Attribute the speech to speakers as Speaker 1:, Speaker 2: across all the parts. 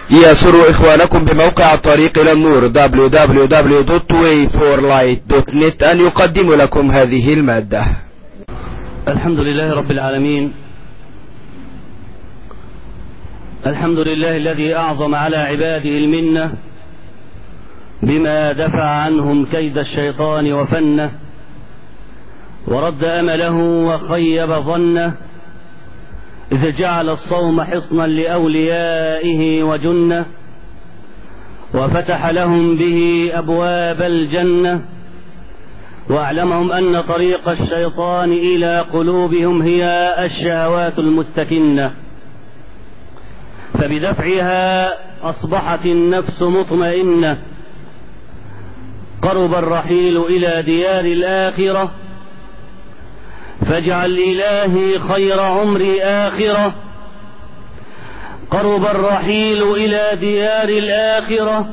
Speaker 1: يسر إخوانكم بموقع الطريق إلى النور www.way4light.net أن يقدم لكم هذه المادة.
Speaker 2: الحمد لله رب العالمين، الحمد لله الذي أعظم على عباده المنة بما دفع عنهم كيد الشيطان وفنه، ورد أمله وخيب ظنه، إذ جعل الصوم حصنا لأوليائه وجنة، وفتح لهم به أبواب الجنة، وأعلمهم أن طريق الشيطان إلى قلوبهم هي الشهوات المستكنة، فبدفعها أصبحت النفس مطمئنة. قرب الرحيل إلى ديار الآخرة، فاجعل إلهي خير عمري آخرة. قرب الرحيل إلى ديار الآخرة،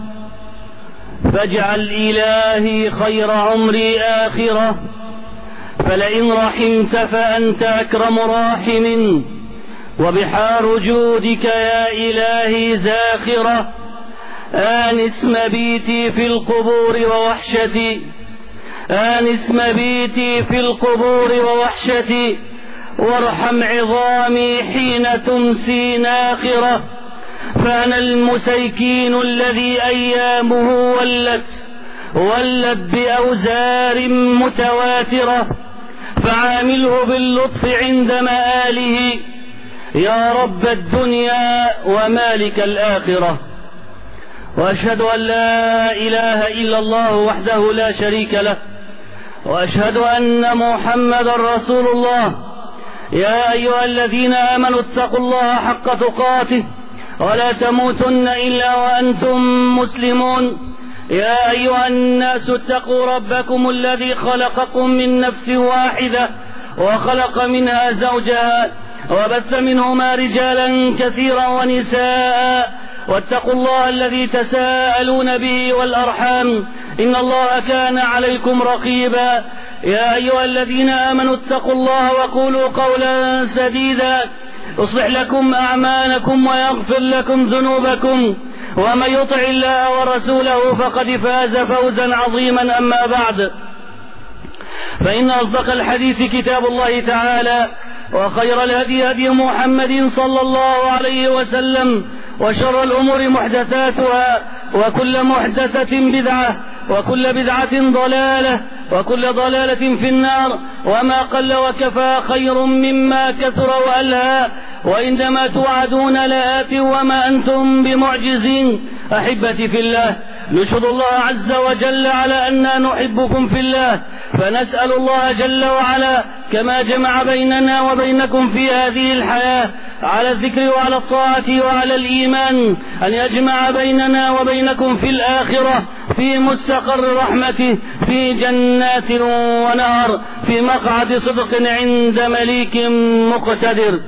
Speaker 2: فاجعل إلهي خير عمري آخرة. فلئن رحمت فأنت أكرم راحم، وبحار جودك يا إلهي زاخرة. آنس مبيتي في القبور ووحشتي، آنس مبيتي في القبور ووحشتي، وارحم عظامي حين تمسي ناخرة. فأنا المسيكين الذي أيامه ولت بأوزار متواترة، فعامله باللطف عند مآله يا رب الدنيا ومالك الآخرة. وأشهد أن لا إله إلا الله وحده لا شريك له، وأشهد أن محمدا رسول الله. يا أيها الذين آمنوا اتقوا الله حق تقاته ولا تموتن إلا وأنتم مسلمون. يا أيها الناس اتقوا ربكم الذي خلقكم من نفس واحدة، وخلق منها زوجها، وبث منهما رجالا كثيرا ونساء. واتقوا الله الذي تساءلون به والأرحام، إن الله كان عليكم رقيبا. يا أيها الذين آمنوا اتقوا الله وقولوا قولا سديدا يصلح لكم أعمالكم ويغفر لكم ذنوبكم، ومن يطع الله ورسوله فقد فاز فوزا عظيما. أما بعد، فإن أصدق الحديث كتاب الله تعالى، وخير الهدي هدي محمد صلى الله عليه وسلم، وشر الأمور محدثاتها، وكل محدثة بدعة، وكل بدعة ضلالة، وكل ضلالة في النار. وما قل وكفى خير مما كثر وألهى، وإنما توعدون لآت وما أنتم بمعجزين. أحبتي في الله، نشهد الله عز وجل على أننا نحبكم في الله، فنسأل الله جل وعلا كما جمع بيننا وبينكم في هذه الحياة على الذكر وعلى الطاعة وعلى الإيمان، أن يجمع بيننا وبينكم في الآخرة في مستقر رحمته، في جنات ونهر، في مقعد صدق عند مليك مقتدر.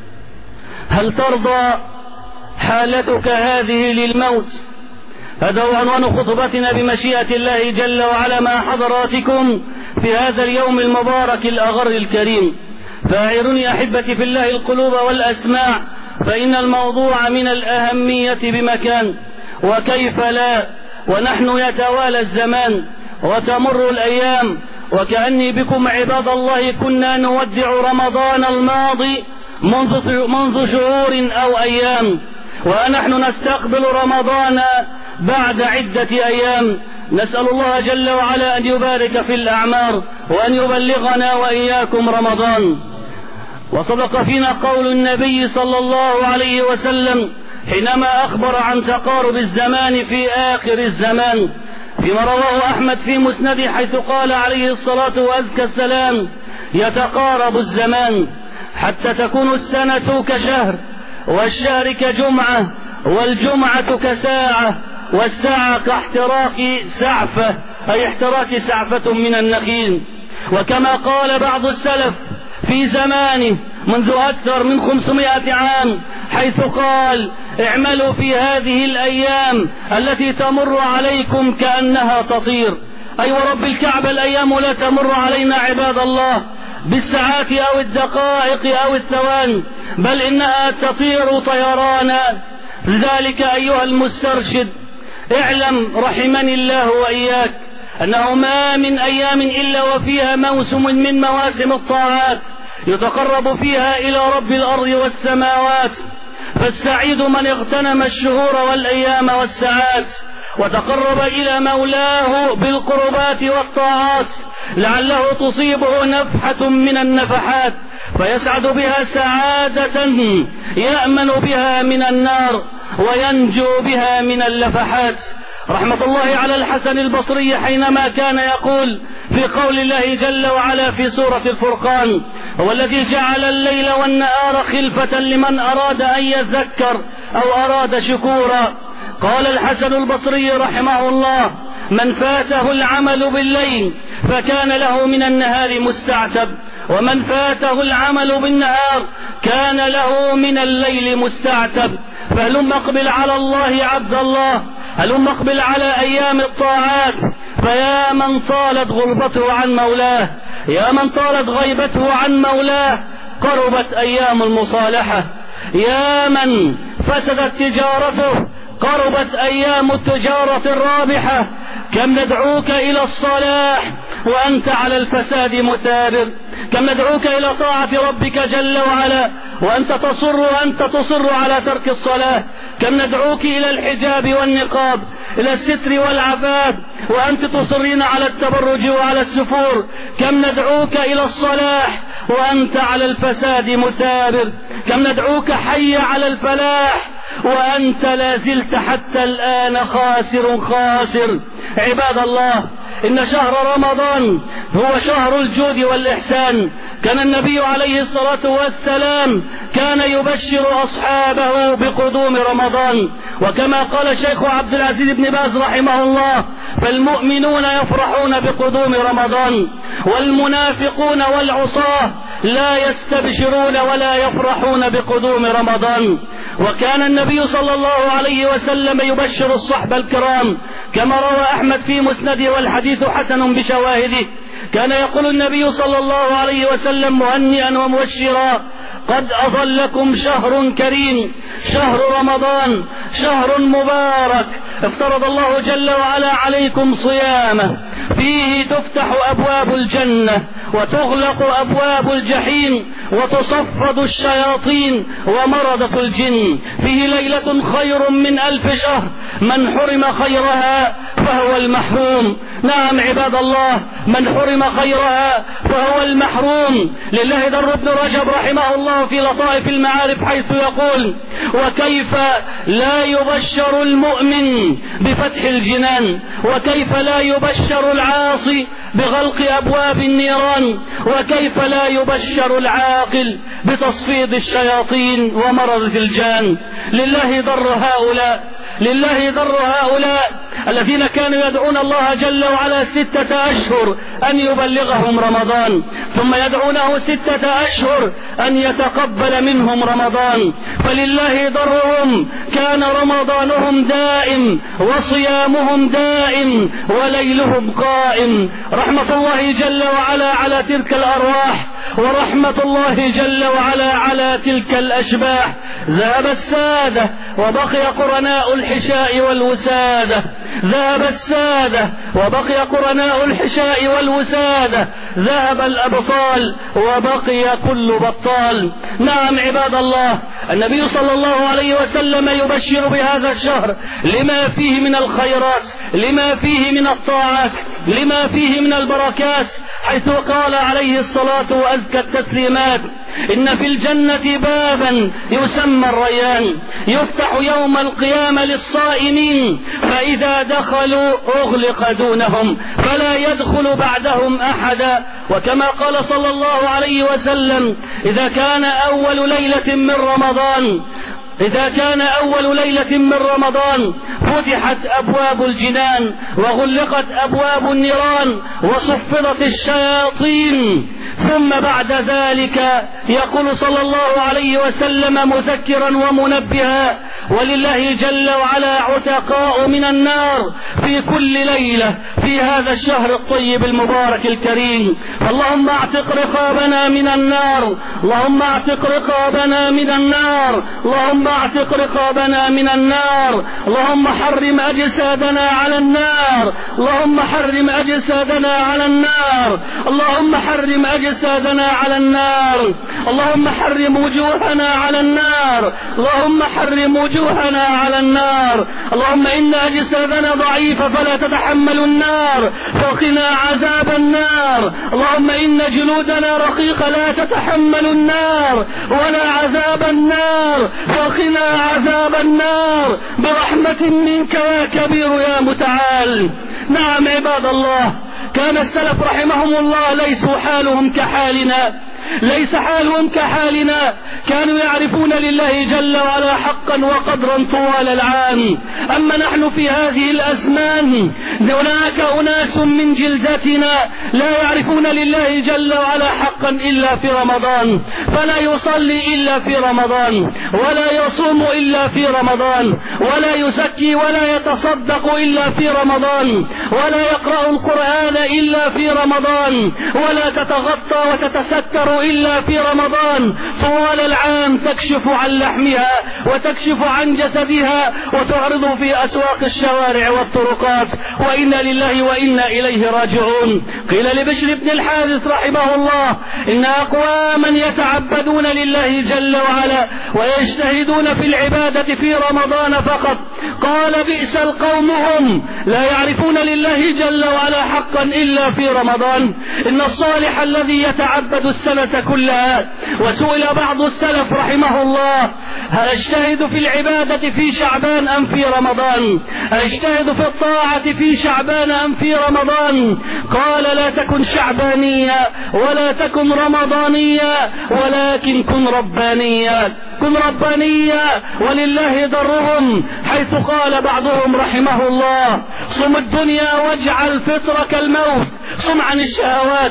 Speaker 2: هل ترضى حالتك هذه للموت؟ هذا هو عنوان خطبتنا بمشيئة الله جل وعلا مع حضراتكم في هذا اليوم المبارك الأغر الكريم. فاعرني أحبتي في الله القلوب والأسماع، فإن الموضوع من الأهمية بمكان، وكيف لا، ونحن يتوالى الزمان وتمر الأيام، وكأني بكم عباد الله كنا نودع رمضان الماضي منذ شهور أو أيام، ونحن نستقبل رمضان بعد عدة أيام. نسأل الله جل وعلا أن يبارك في الأعمار، وأن يبلغنا وإياكم رمضان. وصدق فينا قول النبي صلى الله عليه وسلم حينما أخبر عن تقارب الزمان في آخر الزمان، فيما رواه أحمد في مسنده، حيث قال عليه الصلاة وأزكى السلام: يتقارب الزمان حتى تكون السنة كشهر، والشهر كجمعة، والجمعة كساعة، والساعة كاحتراق سعفة، أي احتراق سعفة من النخيل. وكما قال بعض السلف في زمانه منذ أكثر من 500 عام، حيث قال: اعملوا في هذه الأيام التي تمر عليكم كأنها تطير. أي ورب الكعبة الأيام لا تمر علينا عباد الله بالساعات أو الدقائق أو الثوان، بل إنها تطير طيرانا لذلك أيها المسترشد اعلم رحمني الله وإياك أنه ما من أيام إلا وفيها موسم من مواسم الطاعات يتقرب فيها إلى رب الأرض والسماوات، فالسعيد من اغتنم الشهور والأيام والساعات وتقرب إلى مولاه بالقربات والطاعات، لعله تصيبه نفحة من النفحات فيسعد بها سعادة يأمن بها من النار وينجو بها من اللفحات. رحمة الله على الحسن البصري حينما كان يقول في قول الله جل وعلا في سورة الفرقان: هو الذي جعل الليل والنهار خلفة لمن أراد أن يذكر أو أراد شكورا. قال الحسن البصري رحمه الله: من فاته العمل بالليل فكان له من النهار مستعتب، ومن فاته العمل بالنهار كان له من الليل مستعتب. فهلم اقبل على الله عبد الله، هلم اقبل على أيام الطاعات، فيا من طالت غربته عن مولاه، يا من طالت غيبته عن مولاه، قربت أيام المصالحة. يا من فسدت تجارته، قربت أيام التجارة الرابحة. كم ندعوك إلى الصلاح وأنت على الفساد مثابر، كم ندعوك إلى طاعة ربك جل وعلا وأنت تصر على ترك الصلاة، كم ندعوك إلى الحجاب والنقاب، إلى الستر والعفاف وأنت تصرين على التبرج وعلى السفور، كم ندعوك إلى الصلاح وأنت على الفساد مثابر، كم ندعوك حي على الفلاح وأنت لا زلت حتى الآن خاسر. عباد الله، إن شهر رمضان هو شهر الجود والإحسان. كان النبي عليه الصلاة والسلام كان يبشر أصحابه بقدوم رمضان، وكما قال الشيخ عبد العزيز بن باز رحمه الله: فالمؤمنون يفرحون بقدوم رمضان، والمنافقون والعصاة لا يستبشرون ولا يفرحون بقدوم رمضان. وكان النبي صلى الله عليه وسلم يبشر الصحبة الكرام كما روى أحمد في مسنده والحديث حسن بشواهده. كان يقول النبي صلى الله عليه وسلم مهنئا ومبشرا: قد أظلكم شهر كريم، شهر رمضان، شهر مبارك افترض الله جل وعلا عليكم صيامه، فيه تفتح أبواب الجنة وتغلق أبواب الجحيم وتصفد الشياطين ومردة الجن، فيه ليلة خير من 1000 شهر، من حرم خيرها فهو المحروم. نعم عباد الله، من حرم خيرها فهو المحروم. لله در ابن رجب رحمه الله في لطائف المعارف حيث يقول: وكيف لا يبشر المؤمن بفتح الجنان، وكيف لا يبشر العاصي بغلق أبواب النيران، وكيف لا يبشر العاقل بتصفيد الشياطين ومرض الجان. لله ضر هؤلاء الذين كانوا يدعون الله جل وعلا 6 أشهر أن يبلغهم رمضان، ثم يدعونه 6 أشهر أن يتقبل منهم رمضان. فلله ضرهم، كان رمضانهم دائم وصيامهم دائم وليلهم قائم. رحمة الله جل وعلا على تلك الأرواح، ورحمة الله جل وعلا على تلك الأشباح. ذهب السادة وبقي قرناء الحشاء والوسادة، ذهب السادة وبقي قرناء الحشاء والوسادة، ذهب الأبطال وبقي كل بطال. نعم عباد الله، النبي صلى الله عليه وسلم يبشر بهذا الشهر لما فيه من الخيرات، لما فيه من الطاعات، لما فيه من البركات، حيث قال عليه الصلاة وأزكى التسليمات: إن في الجنة بابا يسمى الريان، يفتح يوم القيامة للصائمين، فإذا دخلوا أغلق دونهم فلا يدخل بعدهم أحدا. وكما قال صلى الله عليه وسلم: إذا كان أول ليلة من رمضان فتحت أبواب الجنان وغلقت أبواب النيران وصفدت الشياطين. ثم بعد ذلك يقول صلى الله عليه وسلم مذكرا ومنبها: ولله جل وعلا عتقاء من النار في كل ليلة في هذا الشهر الطيب المبارك الكريم. اللهم اعتق رقابنا من النار، اللهم اعتق رقابنا من النار، اللهم اعتق رقابنا من النار. اللهم حرم أجسادنا على النار، اللهم حرم أجسادنا على النار، اللهم حرم أجسادنا على النار، اللهم حرم وجوهنا على النار، اللهم حرم وجوهنا على النار. اللهم إن أجسادنا ضعيفة فلا تتحمل النار فقنا عذاب النار. اللهم إن جلودنا رقيقة لا تتحمل النار ولا عذاب النار فقنا عذاب النار برحمة منك يا كبير يا متعال. نعم عباد الله، كان السلف رحمهم الله ليسوا حالهم كحالنا، ليس حالهم كحالنا، كانوا يعرفون لله جل وعلا حقا وقدرا طوال العام. أما نحن في هذه الأزمان هناك أناس من جلدتنا لا يعرفون لله جل وعلا حقا إلا في رمضان، فلا يصلي إلا في رمضان، ولا يصوم إلا في رمضان، ولا يزكي ولا يتصدق إلا في رمضان، ولا يقرأ القرآن إلا في رمضان، ولا تتغطى وتتستر إلا في رمضان. طوال العام تكشف عن لحمها وتكشف عن جسدها وتعرض في أسواق الشوارع والطرقات، وإنا لله وإنا إليه راجعون. قيل لبشر بن الحارث رحمه الله إن أقواما يتعبدون لله جل وعلا ويجتهدون في العبادة في رمضان فقط، قال بئس القوم هم لا يعرفون لله جل وعلا حقا إلا في رمضان. إن الصالح الذي يتعبد السنة كلها. وسئل بعض السلف رحمه الله هل اجتهد في العبادة في شعبان أم في رمضان؟ اجتهد في الطاعة في شعبان أم في رمضان؟ قال لا تكن شعبانيا ولا تكن رمضانيا ولكن كن ربانيا، كن ربانيا ولله ضرهم، حيث قال بعضهم رحمه الله صم الدنيا واجعل فطرك الموت. صم عن الشهوات،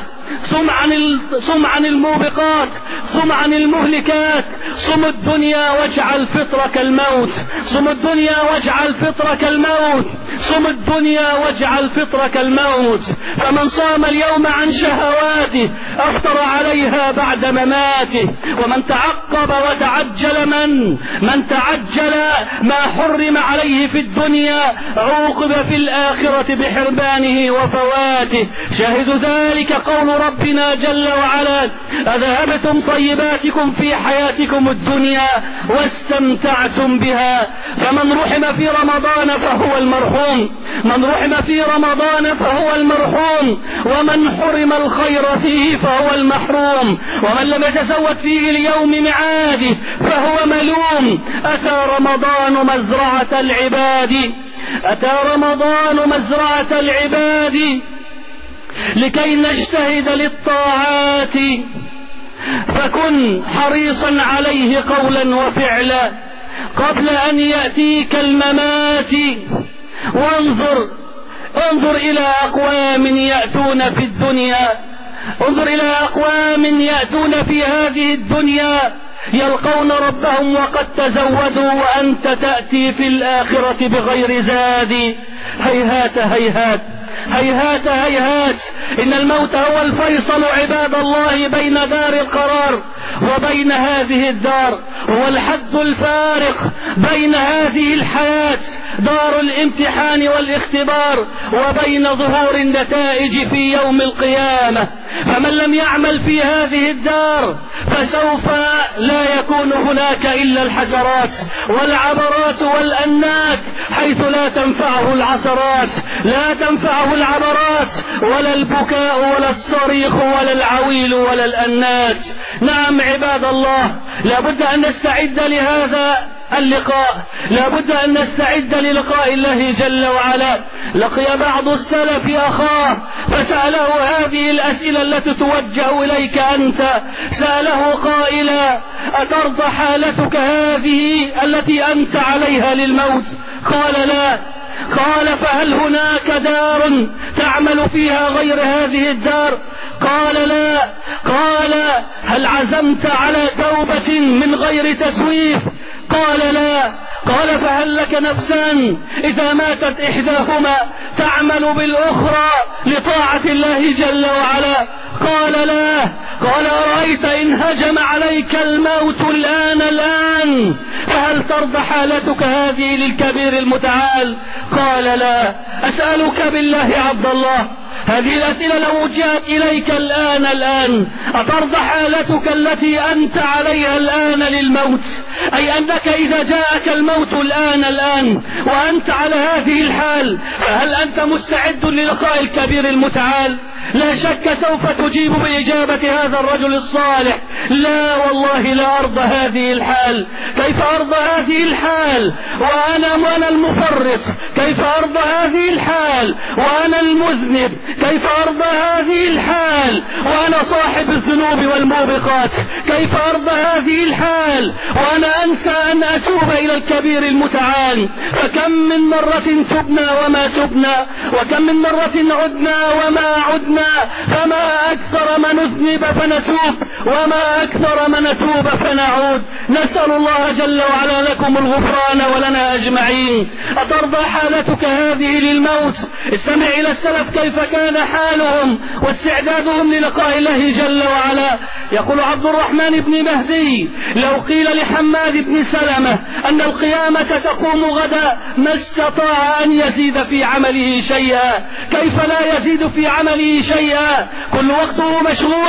Speaker 2: صم عن الموبقات، صم عن المهلكات. صم الدنيا واجعل فطرك الموت، صم الدنيا واجعل فطرك الموت، صم الدنيا واجعل فطرك الموت. فمن صام اليوم عن شهواته أفطر عليها بعد مماته. ومن تعقب وتعجل من تعجل ما حرم عليه في الدنيا عوقب في الآخرة بحرمانه وفواته. شاهد ذلك قول ربنا جل وعلا أذهبتم طيباتكم في حياتكم الدنيا واستمتعتم بها. فمن رحم في رمضان فهو المرحوم، من رحم في رمضان فهو المرحوم، ومن حرم الخير فيه فهو المحروم، ومن لم يتزود فيه اليوم معاده فهو ملوم. أتى رمضان مزرعة العباد، أتى رمضان مزرعة العباد لكي نجتهد للطاعات، فكن حريصا عليه قولا وفعلا قبل أن يأتيك الممات. انظر إلى أقوام يأتون في الدنيا، انظر إلى أقوام يأتون في هذه الدنيا يلقون ربهم وقد تزودوا وأنت تأتي في الآخرة بغير زاد. هيهات هيهات هيهات هيهات، إن الموت هو الفيصل عباد الله بين دار القرار وبين هذه الدار، هو الحد الفارق بين هذه الحياة دار الامتحان والاختبار وبين ظهور النتائج في يوم القيامة. فمن لم يعمل في هذه الدار فسوف لا يكون هناك إلا الحسرات والعبرات والأنات، حيث لا تنفعه العثرات، لا تنفعه العبرات ولا البكاء ولا الصريخ ولا العويل ولا الأنات. نعم عباد الله، لابد أن نستعد لهذا اللقاء، لابد أن نستعد للقاء الله جل وعلا. لقي بعض السلف أخاه فسأله هذه الأسئلة التي توجه إليك أنت، سأله قائلا أترضى حالتك هذه التي أنت عليها للموت؟ قال لا. قال فهل هناك دار تعمل فيها غير هذه الدار؟ قال لا. قال هل عزمت على توبة من غير تسويف؟ قال لا. قال فهل لك نفسان إذا ماتت إحداهما تعمل بالأخرى لطاعة الله جل وعلا؟ قال لا. قال أرأيت إن هجم عليك الموت الآن فهل ترضى حالتك هذه للكبير المتعال؟ قال لا. أسألك بالله عبد الله، هذه الأسئلة لو وجهت إليك الآن أترضى حالتك التي أنت عليها الآن للموت؟ أي أنك إذا جاءك الموت الآن وأنت على هذه الحال فهل أنت مستعد للقاء الكبير المتعال؟ لا شك سوف تجيب بإجابة هذا الرجل الصالح: لا والله لا أرضى هذه الحال. كيف أرضى هذه الحال وأنا المفرط؟ كيف أرضى هذه الحال وأنا المذنب؟ كيف أرضى هذه الحال وأنا صاحب الذنوب والموبقات؟ كيف أرضى هذه الحال وأنا أنسى أن أتوب إلى الكبير المتعال؟ فكم من مرة تبنا وما تبنا، وكم من مرة عدنا وما عدنا، فما أكثر ما نذنب فنتوب وما أكثر ما نتوب فنعود. نسأل الله جل وعلا لكم الغفران ولنا أجمعين. أترضى حالتك هذه للموت؟ استمع إلى السلف كيف كان حالهم واستعدادهم للقاء الله جل وعلا. يقول عبد الرحمن بن مهدي: لو قيل لحماد بن سلمة أن القيامة تقوم غدا ما استطاع أن يزيد في عمله شيئا. كيف لا يزيد في عمله شيئا؟ كل وقته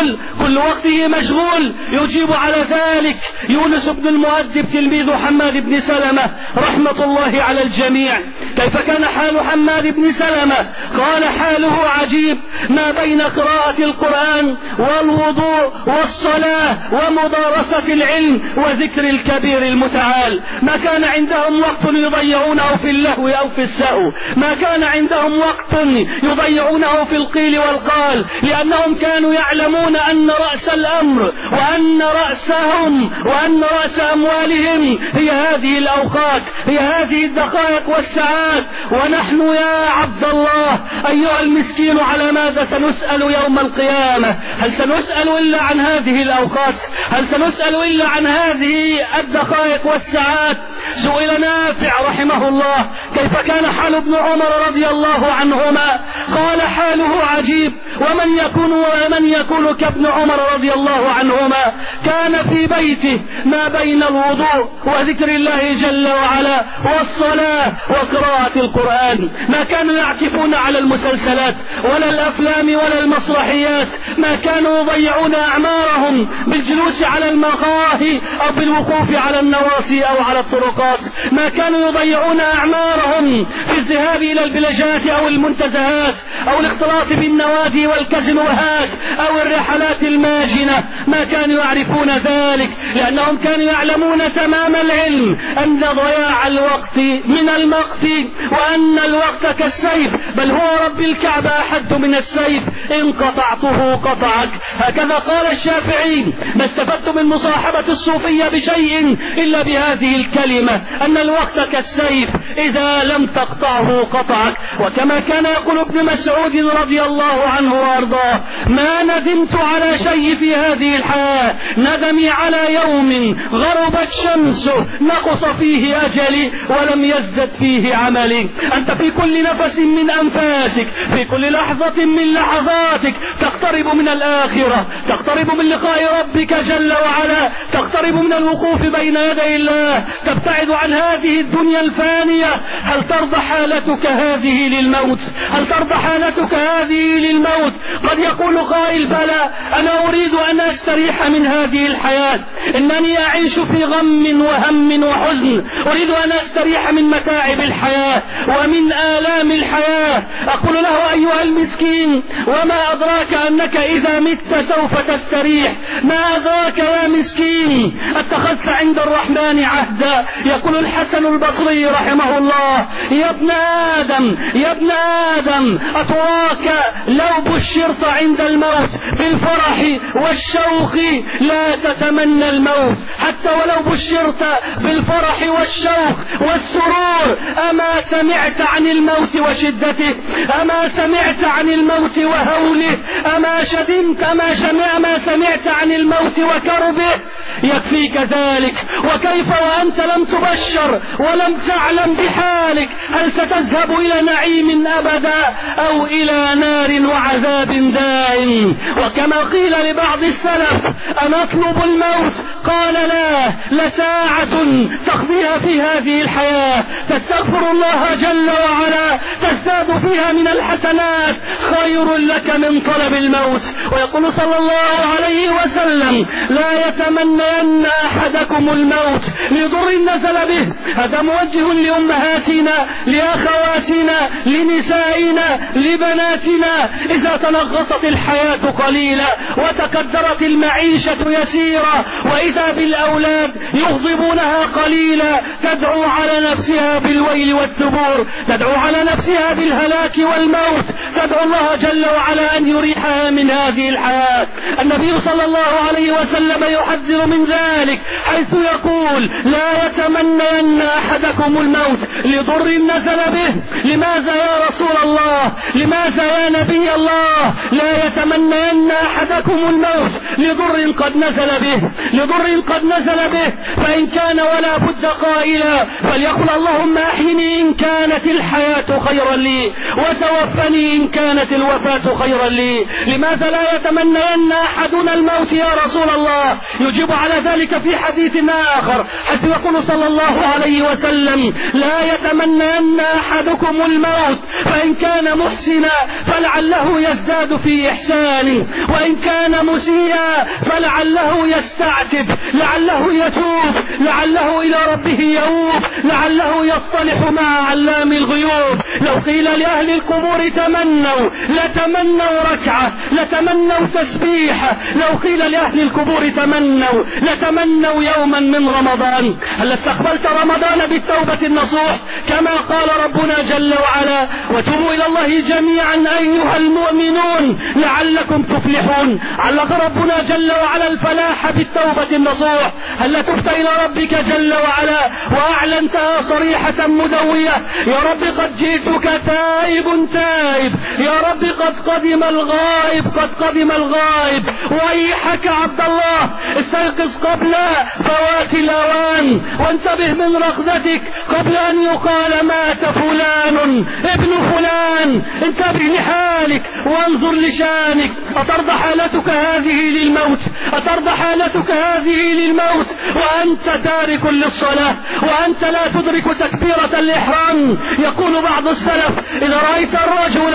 Speaker 2: مشغول. يجيب على ذلك يونس بن المؤدب تلميذ حماد بن سلمة رحمة الله على الجميع. كيف كان حال حماد بن سلمة؟ قال: حاله عجيب، ما بين قراءة القرآن والوضوء والصلاة ومدارسة العلم وذكر الكبير المتعال. ما كان عندهم وقت يضيعونه في اللهو أو في السهو، ما كان عندهم وقت يضيعونه في القيل والقال، لأنهم كانوا يعلمون أن رأس الأمر وأن رأس أموالهم هي هذه الأوقات، هي هذه الدقائق والساعات. ونحن يا عبد الله أيها المسكين على ماذا سنسأل يوم القيامة؟ هل سنسأل إلا عن هذه الأوقات؟ هل سنسأل إلا عن هذه الدقائق والساعات؟ سئل نافع رحمه الله: كيف كان حال ابن عمر رضي الله عنهما؟ قال: حاله عجيب، ومن يكون كابن عمر رضي الله عنهما؟ كان في بيته ما بين الوضوء وذكر الله جل وعلا والصلاة وقراءة القرآن. ما كانوا يعكفون على المسلسلات ولا الأفلام ولا المسرحيات، ما كانوا يضيعون أعمارهم بالجلوس على المقاهي أو بالوقوف على النواصي أو على الطرقات، ما كانوا يضيعون أعمارهم في الذهاب إلى البلجات أو المنتزهات أو الاختلاط بالنوادي والكازينوهات أو الرحلات الماجنة. ما كانوا يعرفون ذلك، لأنهم كانوا يعلمون تمام العلم أن ضياع الوقت من المقت، وأن الوقت كالسيف، بل هو رب الكعبة أحد من السيف، إن قطعته قطعك. هكذا قال الشافعي: ما استفدت من مصاحبة الصوفية بشيء إلا بهذه الكلمة، أن الوقت كالسيف إذا لم تقطعه قطعك. وكما كان يقول ابن مسعود رضي الله عنه وأرضاه: ما ندمت على شيء في هذه الحياة ندمي على يوم غربت شمسه نقص فيه أجلي ولم يزدد فيه عملي. أنت في كل نفس من أنفاسك، في كل لحظة من لحظاتك تقترب من الآخرة، تقترب من لقاء ربك جل وعلا، تقترب من الوقوف بين يدي الله، تبتعد عن هذه الدنيا الفانية. هل ترضى حالتك هذه للموت؟ هل ترضى حالتك هذه للموت؟ قد يقول قائل: بلى، أنا أريد أن أستريح من هذه الحياة، إنني أعيش في غم وهم وحزن، أريد أن أستريح من متاعب الحياة ومن آلام الحياة. أقول له: أيها المسكين، وما أدراك أنك إذا مت سوف تستريح؟ ما أدراك يا مسكين؟ اتخذت عند الرحمن عهدا. يقول الحسن البصري رحمه الله: يا ابن آدم أتراك لو بشرت عند الموت بالفرح والشوق لا تتمنى الموت، حتى ولو بشرت بالفرح والشوق والسرور. أما سمعت عن الموت وشدته؟ أما سمعت عن الموت وهوله؟ أما سمعت عن الموت وكربه؟ يكفيك ذلك. وكيف وأنت لم تبشر ولم تعلم بحالك؟ هل ستذهب إلى نعيم أبدا أو إلى نار وعذاب دائم؟ وكما قيل لبعض السلف: أنا أطلب الموت؟ قال لا، لساعة تقضيها في هذه الحياة تستغفر الله جل وعلا تزداد فيها من الحسنات خير لك من طلب الموت. ويقول صلى الله عليه وسلم: لا يتمنين أحدكم الموت لضر نزل به. هذا موجه لأمهاتنا، لأخواتنا، لنسائنا، لبناتنا. إذا تنغصت الحياة قليلا وتقدرت المعيشة يسيرا وإذا بالأولاد يغضبونها قليلا تدعو على نفسها بالويل والثبور، تدعو على نفسها بالهلاك والموت، تدعو الله جل وعلا أن يريحها من هذه الحياة. النبي صلى الله عليه وسلم يحذر من ذلك حيث يقول: لا يتمنين أحدكم الموت لضر نزل به. لماذا يا رسول الله؟ لماذا يا نبي الله؟ لا يتمنين أحدكم الموت لضر قد نزل به، لضر قد نزل به. فإن كان ولا بد قائلا فليقل: اللهم أحيني إن كانت الحياة خيرا لي وتوفني إن كانت الوفاة خيرا لي. لماذا لا يتمنين أحدنا الموت يا رسول الله؟ يجيب على ذلك في حديث آخر حتى يقول صلى الله عليه وسلم: لا يتمنين أحدكم الموت فإن كان محسنا فلعله يزداد في إحسانه، وإن كان مسيئا فلعله يستعتب، لعله يتوب، لعله إلى ربه يؤوب، لعله يصطلح مع علام الغيوب. لو قيل لأهل القبور تمنوا لتمنوا ركعة، لتمنوا تسبيحة. لو قيل لأهل القبور تمنوا لتمنوا يوما من رمضان. هل استقبلت رمضان بالتوبة النصوح كما قال ربنا جل وعلا: وتوبوا إلى الله جميعا أيها المؤمنون لعلكم تفلحون؟ علق ربنا جل وعلا الفلاح بالتوبة النصوح. هل تبت إلى ربك جل وعلا وأعلنتها صريحة مدوية: يا رب قد جئتك تائب تائب، يا رب قد قدم الغائب، قد قدم الغائب. ويحك عبد الله، استيقظ قبل فوات الأوان وانتبه من رقدتك قبل أن يقال مات فلان ابن فلان. انتبه لحالك وانظر لشانك. أترضى حالتك هذه للموت؟ أترضى حالتك هذه للموت وأنت تارك للصلاة وأنت لا تدرك تكبيرة الإحرام؟ يقول بعض السلف: إذا رأيت الرجل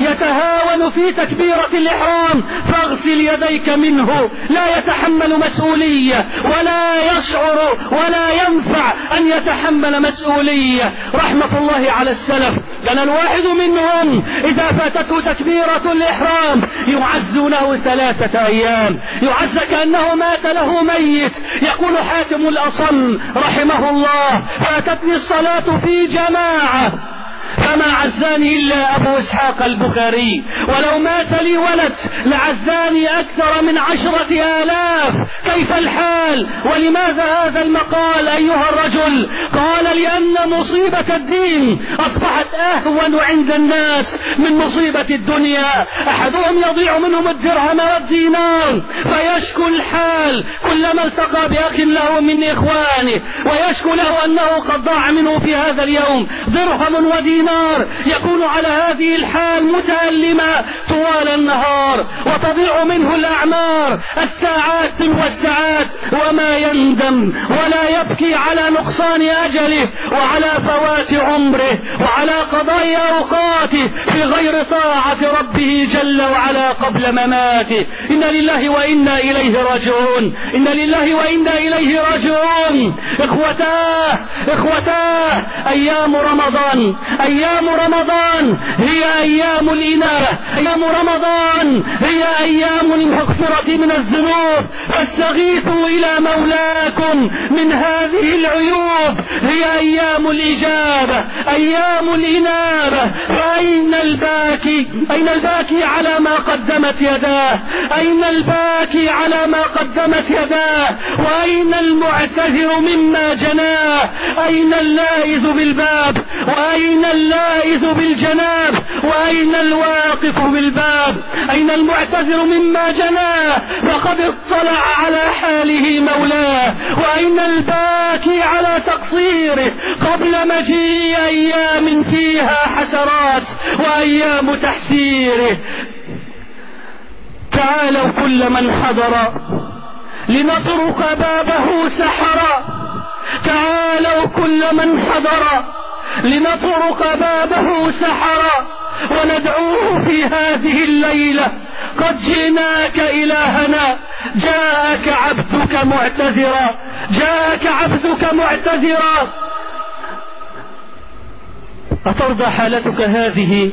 Speaker 2: يتهاون في تكبيرة الإحرام فاغسل يديك منه. لا يتحمل مسؤولية ولا يشعر ولا ينفع أن يتحمل مسؤولية. رحمة الله على السلف، كان الواحد منهم إذا فاتته تكبيرة الإحرام يعزونه 3 أيام، يعز كأنه مات له ميت. يقول حاتم الأصم رحمه الله: فاتتني الصلاة في جماعة فما عزاني إلا أبو إسحاق البخاري، ولو مات لي ولد لعزاني أكثر من 10,000. كيف الحال؟ ولماذا هذا المقال أيها الرجل؟ قال: لأن مصيبة الدين أصبحت أهون عند الناس من مصيبة الدنيا. أحدهم يضيع منهم الدرهم والدينار فيشكو الحال كلما التقى بأخ له من إخوانه ويشكو له أنه قد ضاع منه في هذا اليوم درهم ودينار. يكون على هذه الحال متألما طوال النهار وتضيع منه الأعمار، الساعات والساعات، وما يندم ولا يبكي على نقصان أجله وعلى فوات عمره وعلى قضاء أوقاته في غير طاعة ربه جل وعلا قبل مماته. إن لله وإنا إليه راجعون، إن لله وإنا إليه راجعون. إخوتاه، أيام رمضان، أيام رمضان هي أيام الإنابة، أيام رمضان هي أيام المغفرة من الذنوب. فاستغيثوا إلى مولاكم من هذه العيوب. هي أيام الإجابة الإنابة، أيام الإنابة. فأين الباكي؟ أين الباكي على ما قدمت يداه؟ أين الباكي على ما قدمت يداه؟ وأين المعتذر مما جناه؟ أين اللائذ بالباب؟ وأين اللائذ بالجناب؟ وأين الواقف بالباب؟ أين المعتذر مما جناه فقد اطلع على حاله مولاه؟ وأين الباكي على تقصيره قبل مجيء أيام فيها حسرات وأيام تحسيره؟ تعالوا كل من حضر لنطرق بابه سحرا، تعالوا كل من حضر لنطرق بابه سحرا وندعوه في هذه الليلة. قد جئناك إلهنا، جاءك عبدك معتذرا، جاءك عبدك معتذرا. أترضى حالتك هذه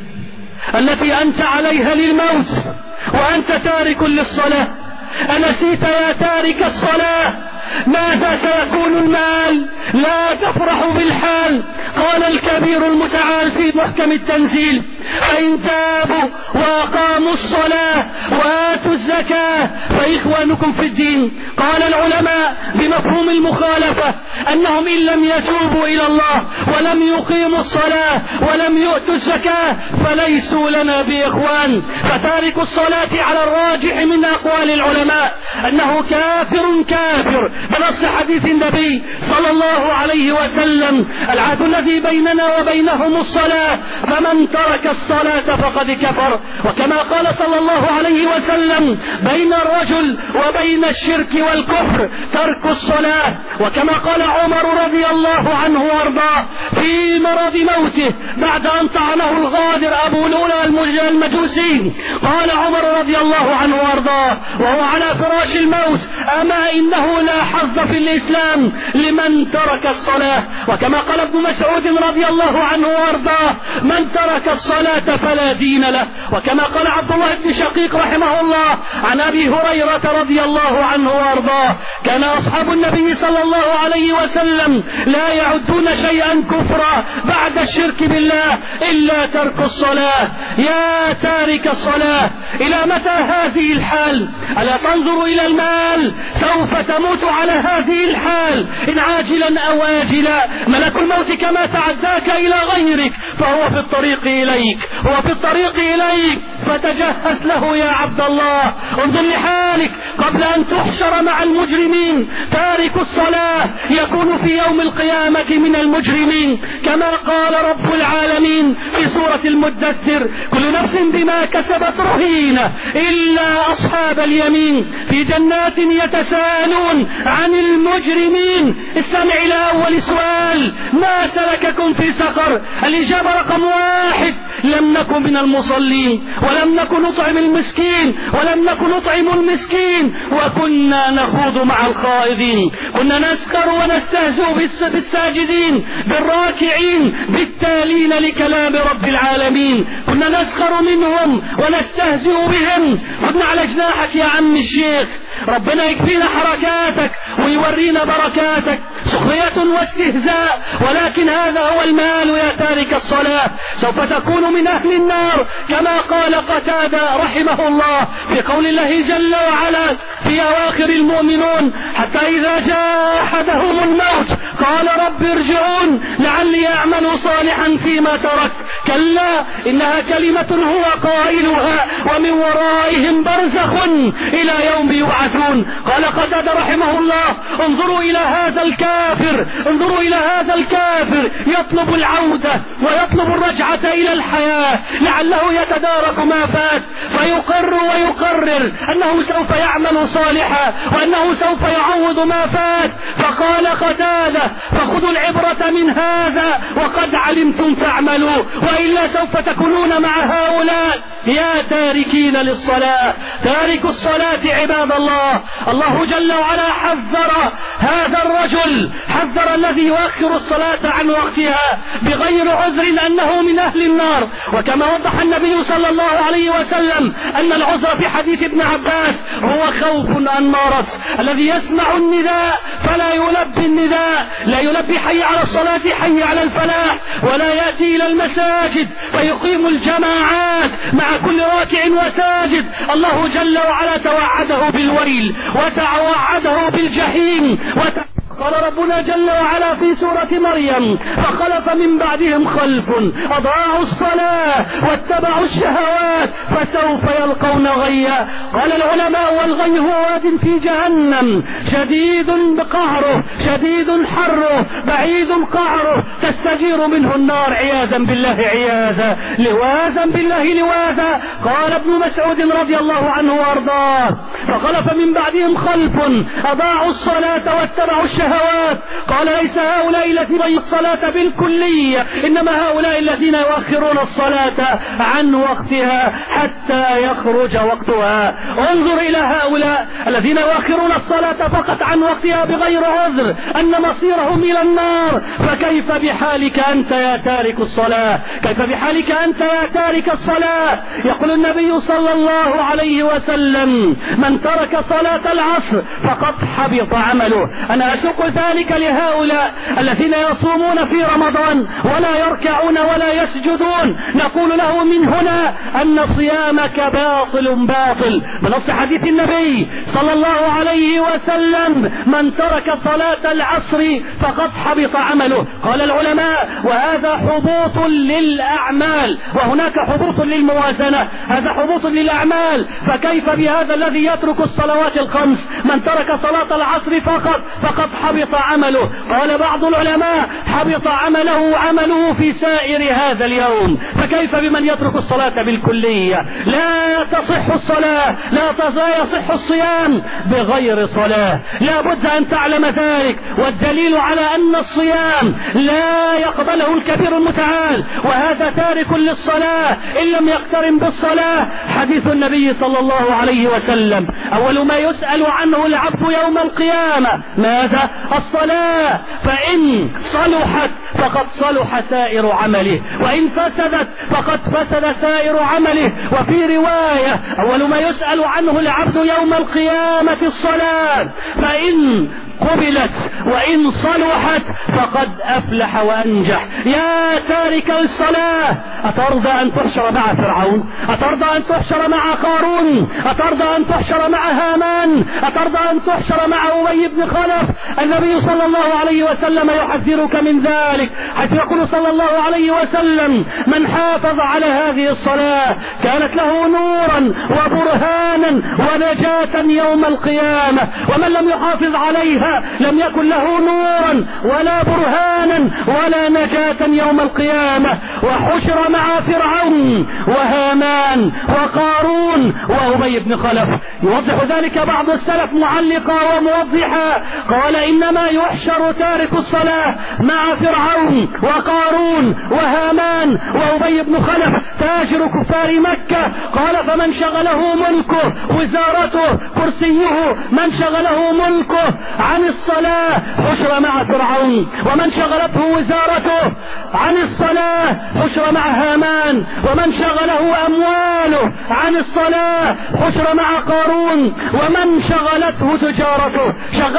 Speaker 2: التي أنت عليها للموت وأنت تارك للصلاة؟ أنسيت يا تارك الصلاة ماذا سيكون المال؟ لا تفرح بالحال. قال الكبير المتعال في محكم التنزيل: فإن تابوا وأقاموا الصلاة وآتوا الزكاة فإخوانكم في الدين. قال العلماء بمفهوم المخالفة أنهم إن لم يتوبوا إلى الله ولم يقيموا الصلاة ولم يؤتوا الزكاة فليسوا لنا بإخوان. فتارك الصلاة على الراجح من أقوال العلماء أنه كافر كافر بنص حديث النبي صلى الله عليه وسلم: العهد الذي بيننا وبينهم الصلاة، فمن ترك الصلاة فقد كفر. وكما قال صلى الله عليه وسلم: بين الرجل وبين الشرك والكفر ترك الصلاة. وكما قال عمر رضي الله عنه وارضاه في مرض موته بعد أن طعنه الغادر أبو لؤلؤ المجوسي، قال عمر رضي الله عنه وارضاه وهو على فراش الموت: أما إنه لا حظ في الإسلام لمن ترك الصلاة. وكما قال ابن مسعود رضي الله عنه وارضاه: من ترك الصلاة فلا دين له. وكما قال عبد الله بن شقيق رحمه الله عن أبي هريرة رضي الله عنه وارضاه: كان أصحاب النبي صلى الله عليه وسلم لا يعدون شيئا كفرا بعد الشرك بالله إلا ترك الصلاة. يا تارك الصلاة، إلى متى هذه الحال؟ ألا تنظر إلى المال؟ سوف تموت على هذه الحال إن عاجلا أو آجلا. ملك الموت كما تعداك إلى غيرك فهو في الطريق إليك، هو في الطريق إليك، فتجهز له يا عبد الله. انظر لحالك قبل أن تحشر مع المجرمين. تارك الصلاة يكون في يوم القيامة من المجرمين، كما قال رب العالمين في سورة المدثر: كل نفس بما كسبت رهينة إلا أصحاب اليمين في جنات يتساءلون عن المجرمين. استمع إلى أول سؤال: ما سلككم في سقر؟ الإجابة رقم 1: لم نكن من المصلين، ولم نكن نطعم المسكين، ولم نكن نطعم المسكين، وكنا نخوض مع الخائضين. كنا نسخر ونستهزئ بالساجدين، بالراكعين، بالتالين لكلام رب العالمين. كنا نسخر منهم ونستهزئ بهم. خذنا على جناحك يا عم الشيخ، ربنا يكفينا حركاتك ويورينا بركاتك. سخرية واستهزاء، ولكن هذا هو المال يا تارك الصلاة. سوف تكون من أهل النار كما قال قتادة رحمه الله في قول الله جل وعلا في أواخر المؤمنون: حتى إذا جاء أحدهم الموت قال رب ارجعون لعلي أعمل صالحا فيما ترك. كلا إنها كلمة هو قائلها ومن ورائهم برزخ إلى يوم يبعثون. قال قتادة رحمه الله: انظروا إلى هذا الكافر، انظروا إلى هذا الكافر يطلب العودة ويطلب الرجعة إلى الحياة لعله يتدارك ما فات، فيقر ويقرر أنه سوف يعمل صالحا وأنه سوف يعوض ما فات. فقال قتادة: فخذوا العبرة من هذا وقد علمتم فاعملوا وإلا سوف تكونون مع هؤلاء يا تاركين للصلاة. تارك الصلاة عباد الله، الله جل وعلا حذر هذا الرجل، حذر الذي يؤخر الصلاة عن وقتها بغير عذر أنه من أهل النار. وكما وضح النبي صلى الله عليه وسلم أن العذر في حديث ابن عباس هو خوف أن مرض، الذي يسمع النداء فلا يلبي النداء، لا يلبي حي على الصلاة حي على الفلاح، ولا يأتي إلى المساجد فيقيم الجماعات مع كل راكع وساجد. الله جل وعلا توعده بالويل وتوعده بالجحيم. قال ربنا جل وعلا في سورة مريم: فخلف من بعدهم خلف أضاعوا الصلاة واتبعوا الشهوات فسوف يلقون غيا. قال العلماء: والغي هو واد في جهنم شديد بقعره شديد حره بعيد قعره تستجير منه النار عياذا بالله عياذا لواذا بالله لواذا. قال ابن مسعود رضي الله عنه وارضاه: فخلف من بعدهم خلف أضاعوا الصلاة واتبعوا الشهوات. قال: ليس هؤلاء الذين يضيعون الصلاة بالكلية، إنما هؤلاء الذين يؤخرون الصلاة عن وقتها حتى يخرج وقتها. انظر إلى هؤلاء الذين يؤخرون الصلاة فقط عن وقتها بغير عذر أن مصيرهم إلى النار. فكيف بحالك أنت يا تارك الصلاة؟ كيف بحالك أنت يا تارك الصلاة؟ يقول النبي صلى الله عليه وسلم: من ترك صلاة العصر فقد حبط عمله. أنا أسوق ذلك لهؤلاء الذين يصومون في رمضان ولا يركعون ولا يسجدون، نقول له من هنا أن صيامك باطل بنص حديث النبي صلى الله عليه وسلم: من ترك صلاة العصر فقد حبط عمله. قال العلماء: وهذا حبوط للأعمال، وهناك حبوط للموازنة، هذا حبوط للأعمال. فكيف بهذا الذي يترك الصلوات الخمس؟ من ترك صلاة العصر فقد حبط عمله. قال بعض العلماء: حبط عمله في سائر هذا اليوم. فكيف بمن يترك الصلاة بالكلية؟ لا تصح الصلاة، لا يصح الصيام بغير صلاة، لا بد أن تعلم ذلك. والدليل على أن الصيام لا يقبله الكبير المتعال وهذا تارك للصلاة إن لم يقترن بالصلاة حديث النبي صلى الله عليه وسلم: أول ما يسأل عنه العبد يوم القيامة ماذا؟ الصلاة. فإن صلحت فقد صلح سائر عمله، وإن فسدت فقد فسد سائر عمله. وفي رواية: أول ما يسأل عنه العبد يوم القيامة الصلاة، فإن قبلت وإن صلحت فقد أفلح وأنجح. يا تارك الصلاة، أترضى أن تحشر مع فرعون؟ أترضى أن تحشر مع قارون؟ أترضى أن تحشر مع هامان؟ أترضى أن تحشر مع أبي بن خلف؟ النبي صلى الله عليه وسلم يحذرك من ذلك، حيث يقول صلى الله عليه وسلم: من حافظ على هذه الصلاة كانت له نورا وبرهانا ونجاة يوم القيامة، ومن لم يحافظ عليها لم يكن له نورا ولا برهانا ولا نجاة يوم القيامة. وحشر مع فرعون وهامان وقارون وأبي بن خلف. يوضح ذلك بعض السلف معلقا وموضحا، قال: إنما يحشر تارك الصلاة مع فرعون وقارون وهامان وأبي بن خلف تاجر كفار مكة. قال: فمن شغله ملكه وزارته كرسيه، من شغله ملكه عن الصلاة حشر مع فرعون، ومن شغلته وزارته عن الصلاة حشر مع هامان، ومن شغله أمواله عن الصلاة حشر مع قارون، ومن شغلته تجارته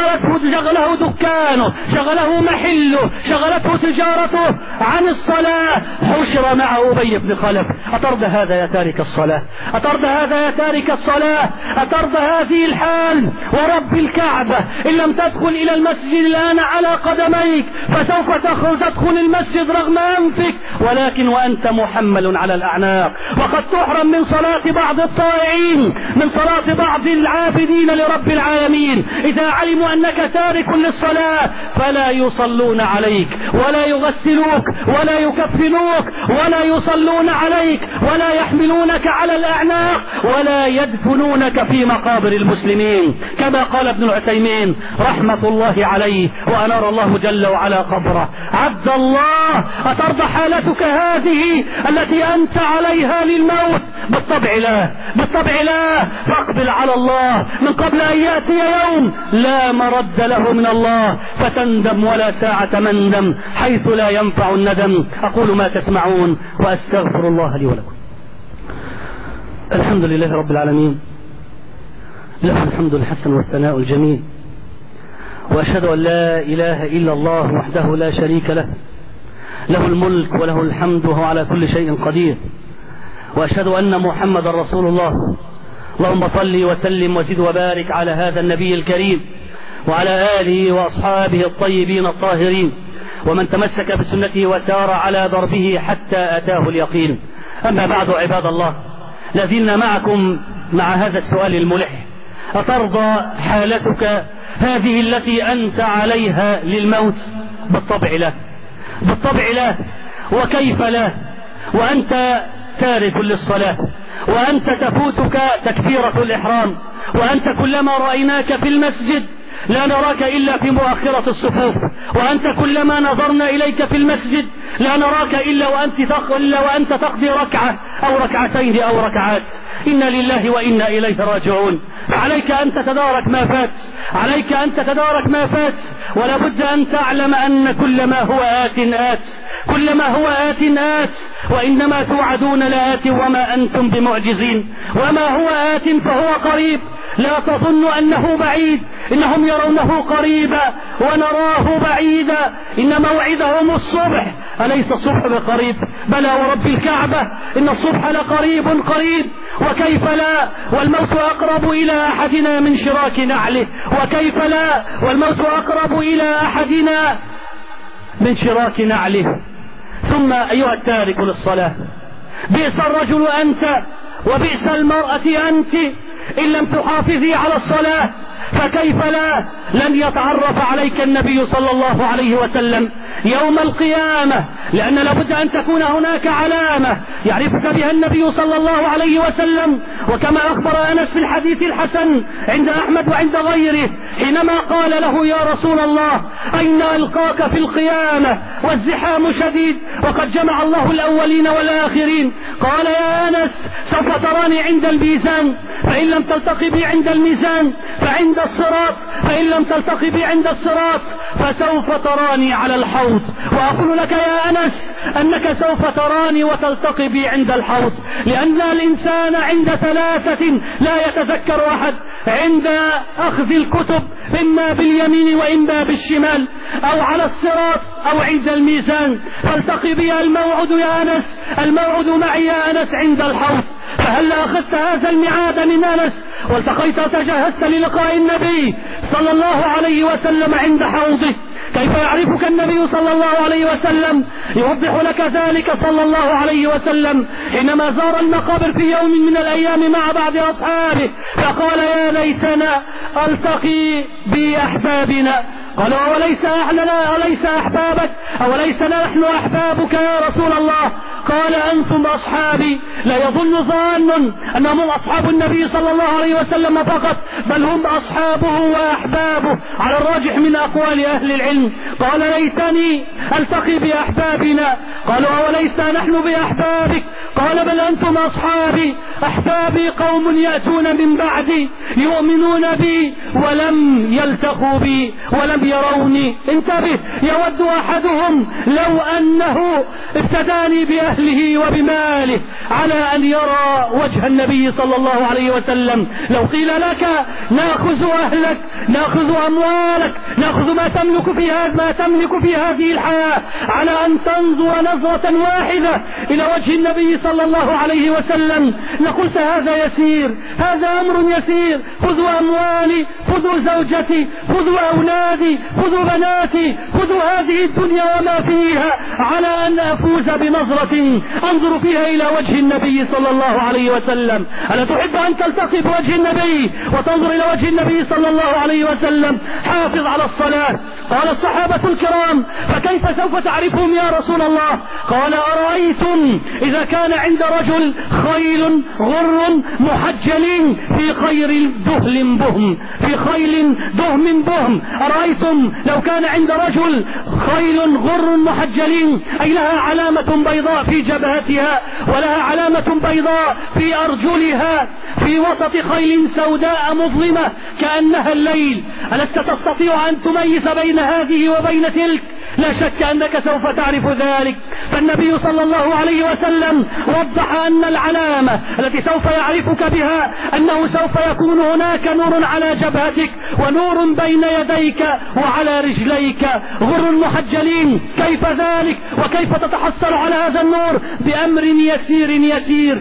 Speaker 2: شغله دكانه شغله محله شغلته تجارته عن الصلاة حشر مع أبي بن خلف. أترضى هذا يا تارك الصلاة؟ أترضى هذا يا تارك الصلاة؟ أترضى هذه الحال؟ ورب الكعبة إن لم تدخل إلى المسجد الآن على قدميك فسوف تدخل المسجد رغم أنفك، ولكن وأنت محمل على الأعناق. وقد تحرم من صلاة بعض الطائعين، من صلاة بعض العابدين لرب العالمين إذا علموا أنك تارك للصلاة، فلا يصلون عليك ولا يغسلوك ولا يكفنوك ولا يصلون عليك ولا يحملونك على الأعناق ولا يدفنونك في مقابر المسلمين، كما قال ابن العثيمين رحمة الله عليه وأنار الله جل وعلا قبره. عبد الله، أترضى حالتك هذه التي أنت عليها للموت؟ بالطبع لا، بالطبع لا. فاقبل على الله من قبل أن يأتي يوم لا مرد له من الله، فتندم ولا ساعة مندم حيث لا ينفع الندم. أقول ما تسمعون وأستغفر الله لي ولكم. الحمد لله رب العالمين، له الحمد الحسن والثناء الجميل، وأشهد أن لا إله إلا الله وحده لا شريك له، له الملك وله الحمد وهو على كل شيء قدير، وأشهد أن محمد رسول الله. اللهم صل وسلم وزد وبارك على هذا النبي الكريم وعلى آله وأصحابه الطيبين الطاهرين ومن تمسك بسنته وسار على دربه حتى أتاه اليقين. أما بعد عباد الله، لازلنا معكم مع هذا السؤال الملح: أترضى حالتك هذه التي أنت عليها للموت؟ بالطبع لا، بالطبع لا. وكيف لا وأنت تارك للصلاة، وأنت تفوتك تكبيرة الإحرام، وأنت كلما رأيناك في المسجد لا نراك إلا في مؤخرة الصفوف، وأنت كلما نظرنا إليك في المسجد لا نراك إلا وأنت تقضي ركعة أو ركعتين أو ركعات. إنا لله وإنا إليه راجعون. عليك أن تتدارك ما فات، عليك أن تتدارك ما فات، ولا بد أن تعلم أن كل ما هو آت آت، كل ما هو آت آت، وإنما توعدون لآت وما أنتم بمعجزين. وما هو آت فهو قريب، لا تظن أنه بعيد، إنهم يرونه قريبا ونراه بعيدا. إن موعدهم الصبح، أليس الصبح بقريب؟ بلى ورب الكعبة إن الصبح لقريب قريب. وكيف لا والموت أقرب إلى أحدنا من شراك نعله، وكيف لا والموت أقرب إلى أحدنا من شراك نعله. ثم أيها التارك للصلاة، بئس الرجل أنت وبئس المرأة أنت إن لم تحافظي على الصلاة. فكيف لا لن يتعرف عليك النبي صلى الله عليه وسلم يوم القيامة، لأن لابد أن تكون هناك علامة يعرفك بها النبي صلى الله عليه وسلم. وكما أخبر أنس في الحديث الحسن عند أحمد وعند غيره حينما قال له: يا رسول الله، أين ألقاك في القيامة والزحام شديد وقد جمع الله الأولين والآخرين؟ قال: يا أنس، سوف تراني عند الميزان، فإن لم تلتقي بي عند الميزان فعند الصراط، فإن لم تلتقي بي عند الصراط فسوف تراني على الحوض. وأقول لك يا أنس أنك سوف تراني وتلتقي بي عند الحوض، لأن الإنسان عند ثلاثة لا يتذكر أحد: عند أخذ الكتب إما باليمين وإما بالشمال، أو على الصراط، أو عند الميزان. فالتقي بي الموعد يا أنس، الموعد معي يا أنس عند الحوض. فهل أخذت هذا الميعاد من أنس والتقيت وتجهزت للقاء النبي صلى الله عليه وسلم عند حوضه؟ كيف يعرفك النبي صلى الله عليه وسلم؟ يوضح لك ذلك صلى الله عليه وسلم حينما زار المقابر في يوم من الأيام مع بعض أصحابه، فقال: يا ليتنا ألتقي بأحبابنا. قالوا: أوليس أحبابك؟ أوليس نحن أحبابك يا رسول الله؟ قال: أنتم أصحابي. لا يظن ظان أنهم أصحاب النبي صلى الله عليه وسلم فقط، بل هم أصحابه وأحبابه على الراجح من أقوال أهل العلم. قال: ليتني ألتقي بأحبابنا. قالوا: أوليس نحن بأحبابك؟ قال: بل أنتم أصحابي. أحبابي قوم يأتون من بعدي يؤمنون بي ولم يلتقوا بي ولم يروني. انتبه، يود أحدهم لو أنه افتداني بأهله وبماله على أن يرى وجه النبي صلى الله عليه وسلم. لو قيل لك: نأخذ أهلك، نأخذ أموالك، نأخذ ما تملك في هذه الحياة على أن تنظر نظرة واحدة إلى وجه النبي صلى الله عليه وسلم، لقلت: هذا يسير، هذا أمر يسير. خذوا أموالي، خذوا زوجتي، خذوا أولادي، خذوا بناتي، خذوا هذه الدنيا وما فيها، على أن أفوز بنظرة أنظر فيها إلى وجه النبي صلى الله عليه وسلم. ألا تحب أن تلتقي بوجه النبي وتنظر إلى وجه النبي صلى الله عليه وسلم؟ حافظ على الصلاة. قال الصحابة الكرام: فكيف سوف تعرفهم يا رسول الله؟ قال: أرأيتم إذا كان عند رجل خيل غر محجلين في خير دهل بهم، في خيل دهم بهم، أرأيتم لو كان عند رجل خيل غر محجلين، أي لها علامة بيضاء في جبهتها ولها علامة بيضاء في أرجلها، في وسط خيل سوداء مظلمة كأنها الليل، ألست تستطيع أن تميز بين هذه وبين تلك؟ لا شك أنك سوف تعرف ذلك. فالنبي صلى الله عليه وسلم وضح أن العلامة التي سوف يعرفك بها أنه سوف يكون هناك نور على جبهتك ونور بين يديك وعلى رجليك غر محجلين. كيف ذلك؟ وكيف تتحصل على هذا النور؟ بأمر يسير يسير،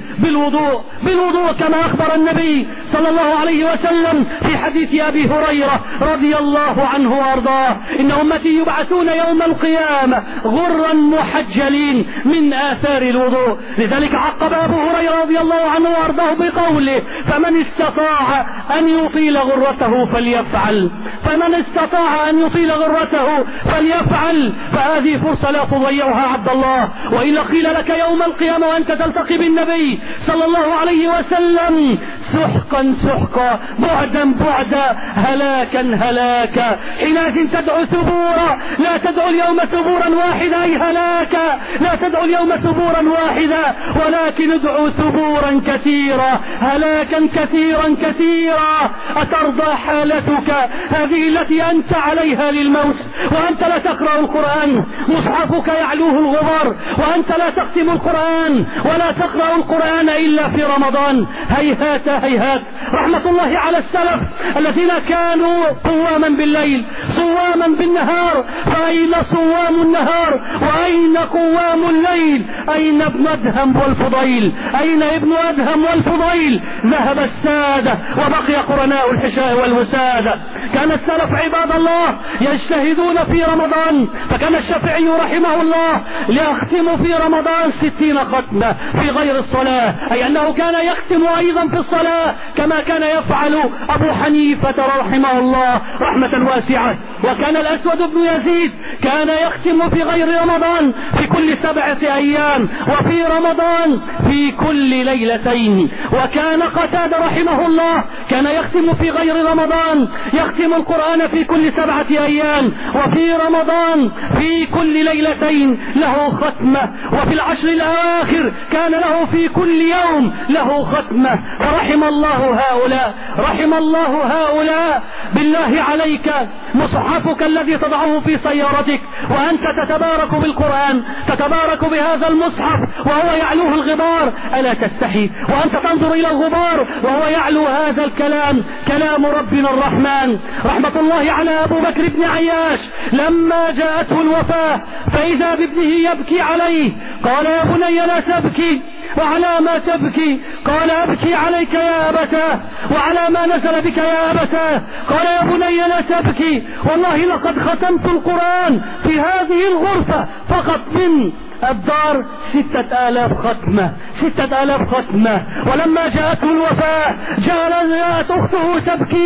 Speaker 2: بالوضوء كما أخبر النبي صلى الله عليه وسلم في حديث أبي هريرة رضي الله عنه وأرضاه: إن أمتي يبعثون يوم القيامة غرا محجلين من آثار الوضوء. لذلك عقب أبو هريرة رضي الله عنه وأرضاه بقوله: فمن استطاع أن يطيل غرته فليفعل، فمن استطاع أن يطيل غرته فليفعل. فهذه فرصة لا تضيعها عبد الله، وإلا قيل لك يوم القيامة وأنت تلتقي بالنبي صلى الله عليه وسلم: سحقا سحقا، بعدا بعدا، هلاكا هلاكا. حينئذ تدعو ثبورا، لا تدعو اليوم ثبورا واحدا أي هلاكا، لا تدعو اليوم ثبورا واحدا، ولكن ادعو ثبورا كثيرا، هلاكا كثيرا كثيرا. أترضى حالتك هذه التي أنت عليها للموت وأنت لا تقرأ القرآن، مصحفك يعلوه الغبار، وأنت لا تختم القرآن ولا تقرأ القرآن إلا في رمضان؟ هيهات هيهات. رحمة الله على السلف الذين كانوا قواما بالليل صواما بالنهار، فأين صوام النهار وأين قوام الليل؟ أين ابن أدهم والفضيل؟ أين ابن أدهم والفضيل؟ ذهب السادة وبقي قرناء الحشاء والوسادة. كان السلف عباد الله يجتهدون في رمضان، فكان الشافعي رحمه الله ليختم في رمضان 60 ختمة في غير الصلاة، أي أنه كان يختم أيضا في الصلاة كما كان يفعل أبو حنيفة رحمه الله رحمة واسعة. وكان الأسود بن يزيد كان يختم في غير رمضان في كل 7 أيام، وفي رمضان في كل ليلتين. وكان قتادة رحمه الله كان يختم في غير رمضان، يختم القرآن في كل 7 أيام، وفي رمضان في كل ليلتين له ختمة، وفي العشر الأواخر كان له في كل يوم له ختمة. ورحم الله هؤلاء، رحم الله هؤلاء. بالله عليك مصحفك الذي تضعه في سيارتك وأنت تتبارك بالقرآن، تتبارك بهذا المصحف وهو يعلوه الغبار، ألا تستحي وأنت تنظر إلى الغبار وهو يعلو هذا الكلام، كلام ربنا الرحمن؟ رحمة الله على أبو بكر بن عياش لما جاءته الوفاة فإذا بابنه يبكي عليه، قال: يا بني لا تبكي. وعلى ما تبكي؟ قال: أبكي عليك يا أبتاه. وعلى ما نزل بك يا أبتاه؟ قال: يا بني لا تبكي، والله لقد ختمت القرآن في هذه الغرفة فقط من الدار 6000 ختمة، 6000 ختمة. ولما جاءته الوفاة جاءت أخته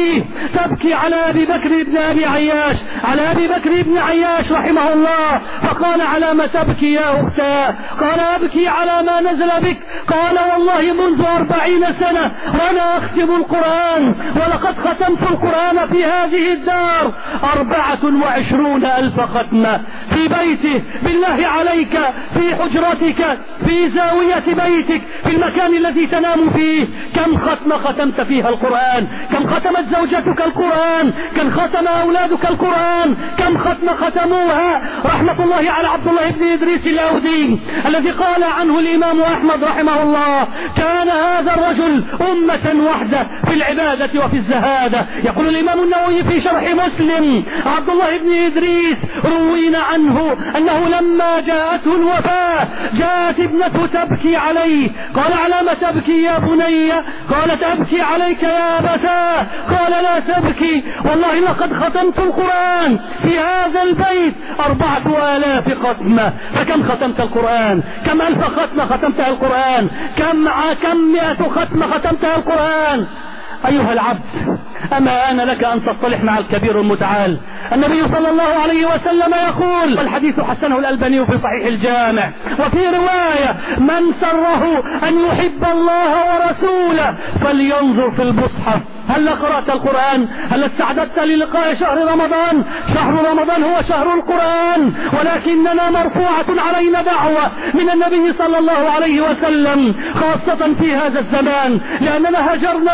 Speaker 2: تبكي على أبي بكر بن أبي عياش، على أبي بكر بن عياش رحمه الله، فقال: على ما تبكي يا أختاه؟ قال: أبكي على ما نزل بك. قال: والله منذ 40 سنة وأنا أختم القرآن، ولقد ختمت القرآن في هذه الدار 24,000 ختمة في بيته. بالله عليك في حجرتك، في زاوية بيتك، في المكان الذي تنام فيه، كم ختمة ختمت فيها القرآن؟ كم ختمت زوجتك القرآن؟ كم ختم أولادك القرآن؟ كم ختمة ختموها؟ رحمة الله على عبد الله بن إدريس الأودي الذي قال عنه الإمام أحمد رحمه الله: كان هذا الرجل أمة وحدة في العبادة وفي الزهادة. يقول الإمام النووي في شرح مسلم: عبد الله بن إدريس روينا عنه أنه لما جاءته الوفاة جاءت ابنته تبكي عليه، قال: على ما تبكي يا بني؟ قالت أبكي عليك يا أبتاه؟ قال لا تبكي، والله لقد ختمت القرآن في هذا البيت 4000 ختمة. فكم ختمت القرآن؟ كم 1000 ختمة ختمتها القرآن؟ كم 100 ختمة ختمتها القرآن؟ أيها العبد، أما آن لك أن تصطلح مع الكبير المتعال. النبي صلى الله عليه وسلم يقول، والحديث حسنه الألباني في صحيح الجامع، وفي رواية: من سره أن يحب الله ورسوله فلينظر في المصحف. هل قرأت القرآن؟ هل استعددت للقاء شهر رمضان؟ شهر رمضان هو شهر القرآن، ولكننا مرفوعة علينا دعوة من النبي صلى الله عليه وسلم، خاصة في هذا الزمان، لأننا هجرنا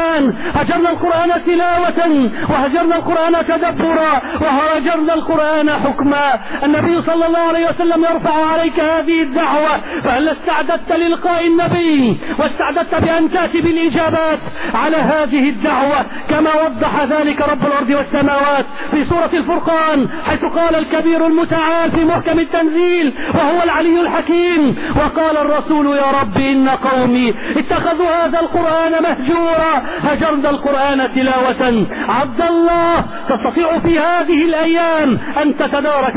Speaker 2: القرآن تلاوة، وهجرنا القرآن تدبرا، وهجرنا القرآن حكما. النبي صلى الله عليه وسلم يرفع عليك هذه الدعوة، فهل استعددت للقاء النبي؟ واستعددت بأن تأتي بالإجابات على هذه الدعوة كما وضح ذلك رب الأرض والسماوات في سورة الفرقان، حيث قال الكبير المتعال في محكم التنزيل وهو العلي الحكيم: وقال الرسول يا رب إن قومي اتخذوا هذا القرآن مهجورا، هجرنا القرآن تلاوة. عبد الله، تستطيع في هذه الأيام أن تتدارك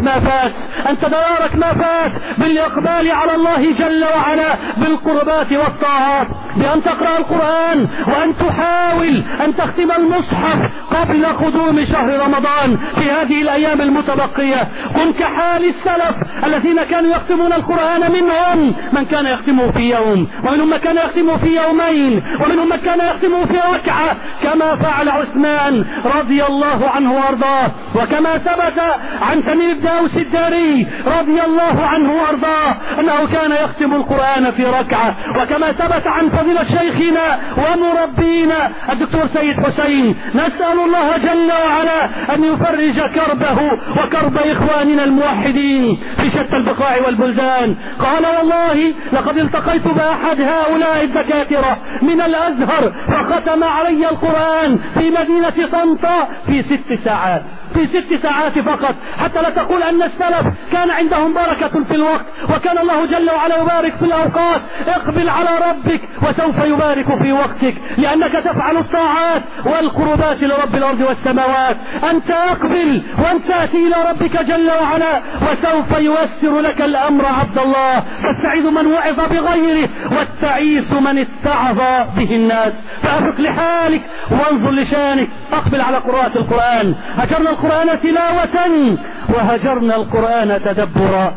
Speaker 2: ما فات بالإقبال على الله جل وعلا بالقربات والطاعات، بأن تقرأ القرآن، وأن تحاول أن تختم المصحف قبل قدوم شهر رمضان في هذه الأيام المتبقية. كن كحال السلف الذين كانوا يختمون القرآن، منهم من كان يختمه في يوم، ومنهم من كان يختمه في يومين، ومنهم من كان يختمه في ركعة، كما فعل عثمان رضي الله عنه وارضاه، وكما ثبت عن تميم بن أوس الداري رضي الله عنه وارضاه أنه كان يختم القرآن في ركعة، وكما ثبت عن فضيلة شيخنا ومربينا الدكتور سيد حسين. نسأل الله جل وعلا أن يفرج كربه وكرب إخواننا الموحدين في شتى البقاع والبلدان. قال: والله لقد التقيت بأحد هؤلاء الدكاترة من الأزهر فختم علي القرآن في مدينة طنطا في 6 ساعات، في 6 ساعات فقط، حتى لا تقول أن السلف كان عندهم بركة في الوقت، وكان الله جل وعلا يبارك في الأوقات. اقبل على ربك وسوف يبارك في وقتك، لأنك تفعل الطاعات والقربات لرب الأرض والسماوات. أنت أقبل وأنت تأتي إلى ربك جل وعلا وسوف ييسر لك الأمر. عبد الله، فالسعيد من وعظ بغيره، والتعيس من اتعظ به الناس. فأفق لحالك وانظر لشانك، أقبل على قراءة القرآن. هجرنا القرآن تلاوة، وهجرنا القرآن تدبرا.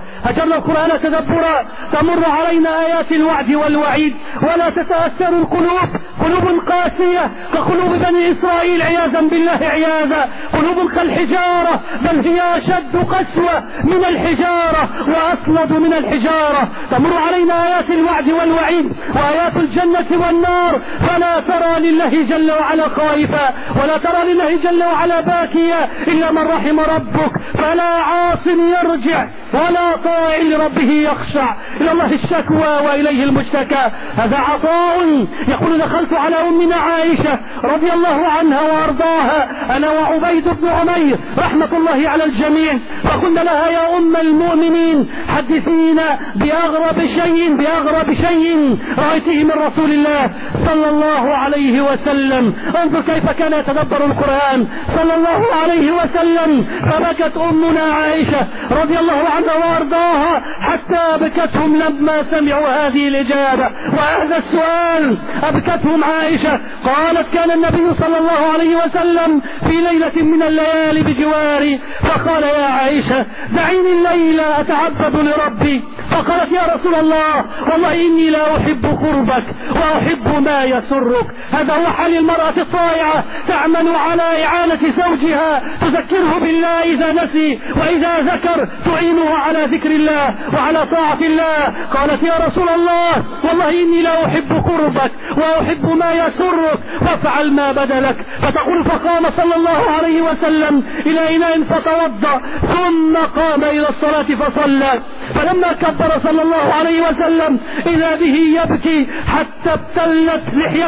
Speaker 2: تمر علينا آيات الوعد والوعيد، ولا تتأثر القلوب، قلوب قاسية كقلوب بني إسرائيل عياذا بالله عياذا، قلوب كالحجارة، بل هي أشد قسوة من الحجارة وأصلد من الحجارة. تمر علينا آيات الوعد والوعيد وآيات الجنة والنار، فلا ترى لله جل وعلا خائفا، ولا ترى لله جل وعلا باكيا إلا من رحم ربك. فلا عاص يرجع ولا طاع لربه يخشع، إلى الله الشكوى وإليه المشتكى. هذا عطاء. يقول: دخلت على أمنا عائشة رضي الله عنها وأرضاها أنا وعبيد بن عمير رحمة الله على الجميع، فقلنا لها: يا أم المؤمنين، حدثينا بأغرب شيء رأيته من رسول الله صلى الله عليه وسلم. انظر كيف كان يتدبر القرآن صلى الله عليه وسلم. فبكت أمنا عائشة رضي الله عنها وأرضاها حتى أبكتهم لما سمعوا هذه الإجابة وهذا السؤال. أبكتهم عائشة، قالت: كان النبي صلى الله عليه وسلم في ليلة من الليالي بجواري، فقال: يا عائشة، دعيني الليلة أتعبد لربي. فقالت: يا رسول الله، والله إني لا أحب قربك وأحب ما يسرك. هذا هو حال المرأة الطائعة، تعمل على إعانة زوجها، تذكره بالله إذا نسي، وإذا ذكر تعينه على ذكر الله وعلى طاعة الله. قالت: يا رسول الله، والله إني لا أحب قربك وأحب ما يسرك، فافعل ما بدلك. فتقول: فقام صلى الله عليه وسلم إلى إناء فتوضأ، ثم قام إلى الصلاة فصلى. فلما كبر صلى الله عليه وسلم إذا به يبكي حتى ابتلت لحيته،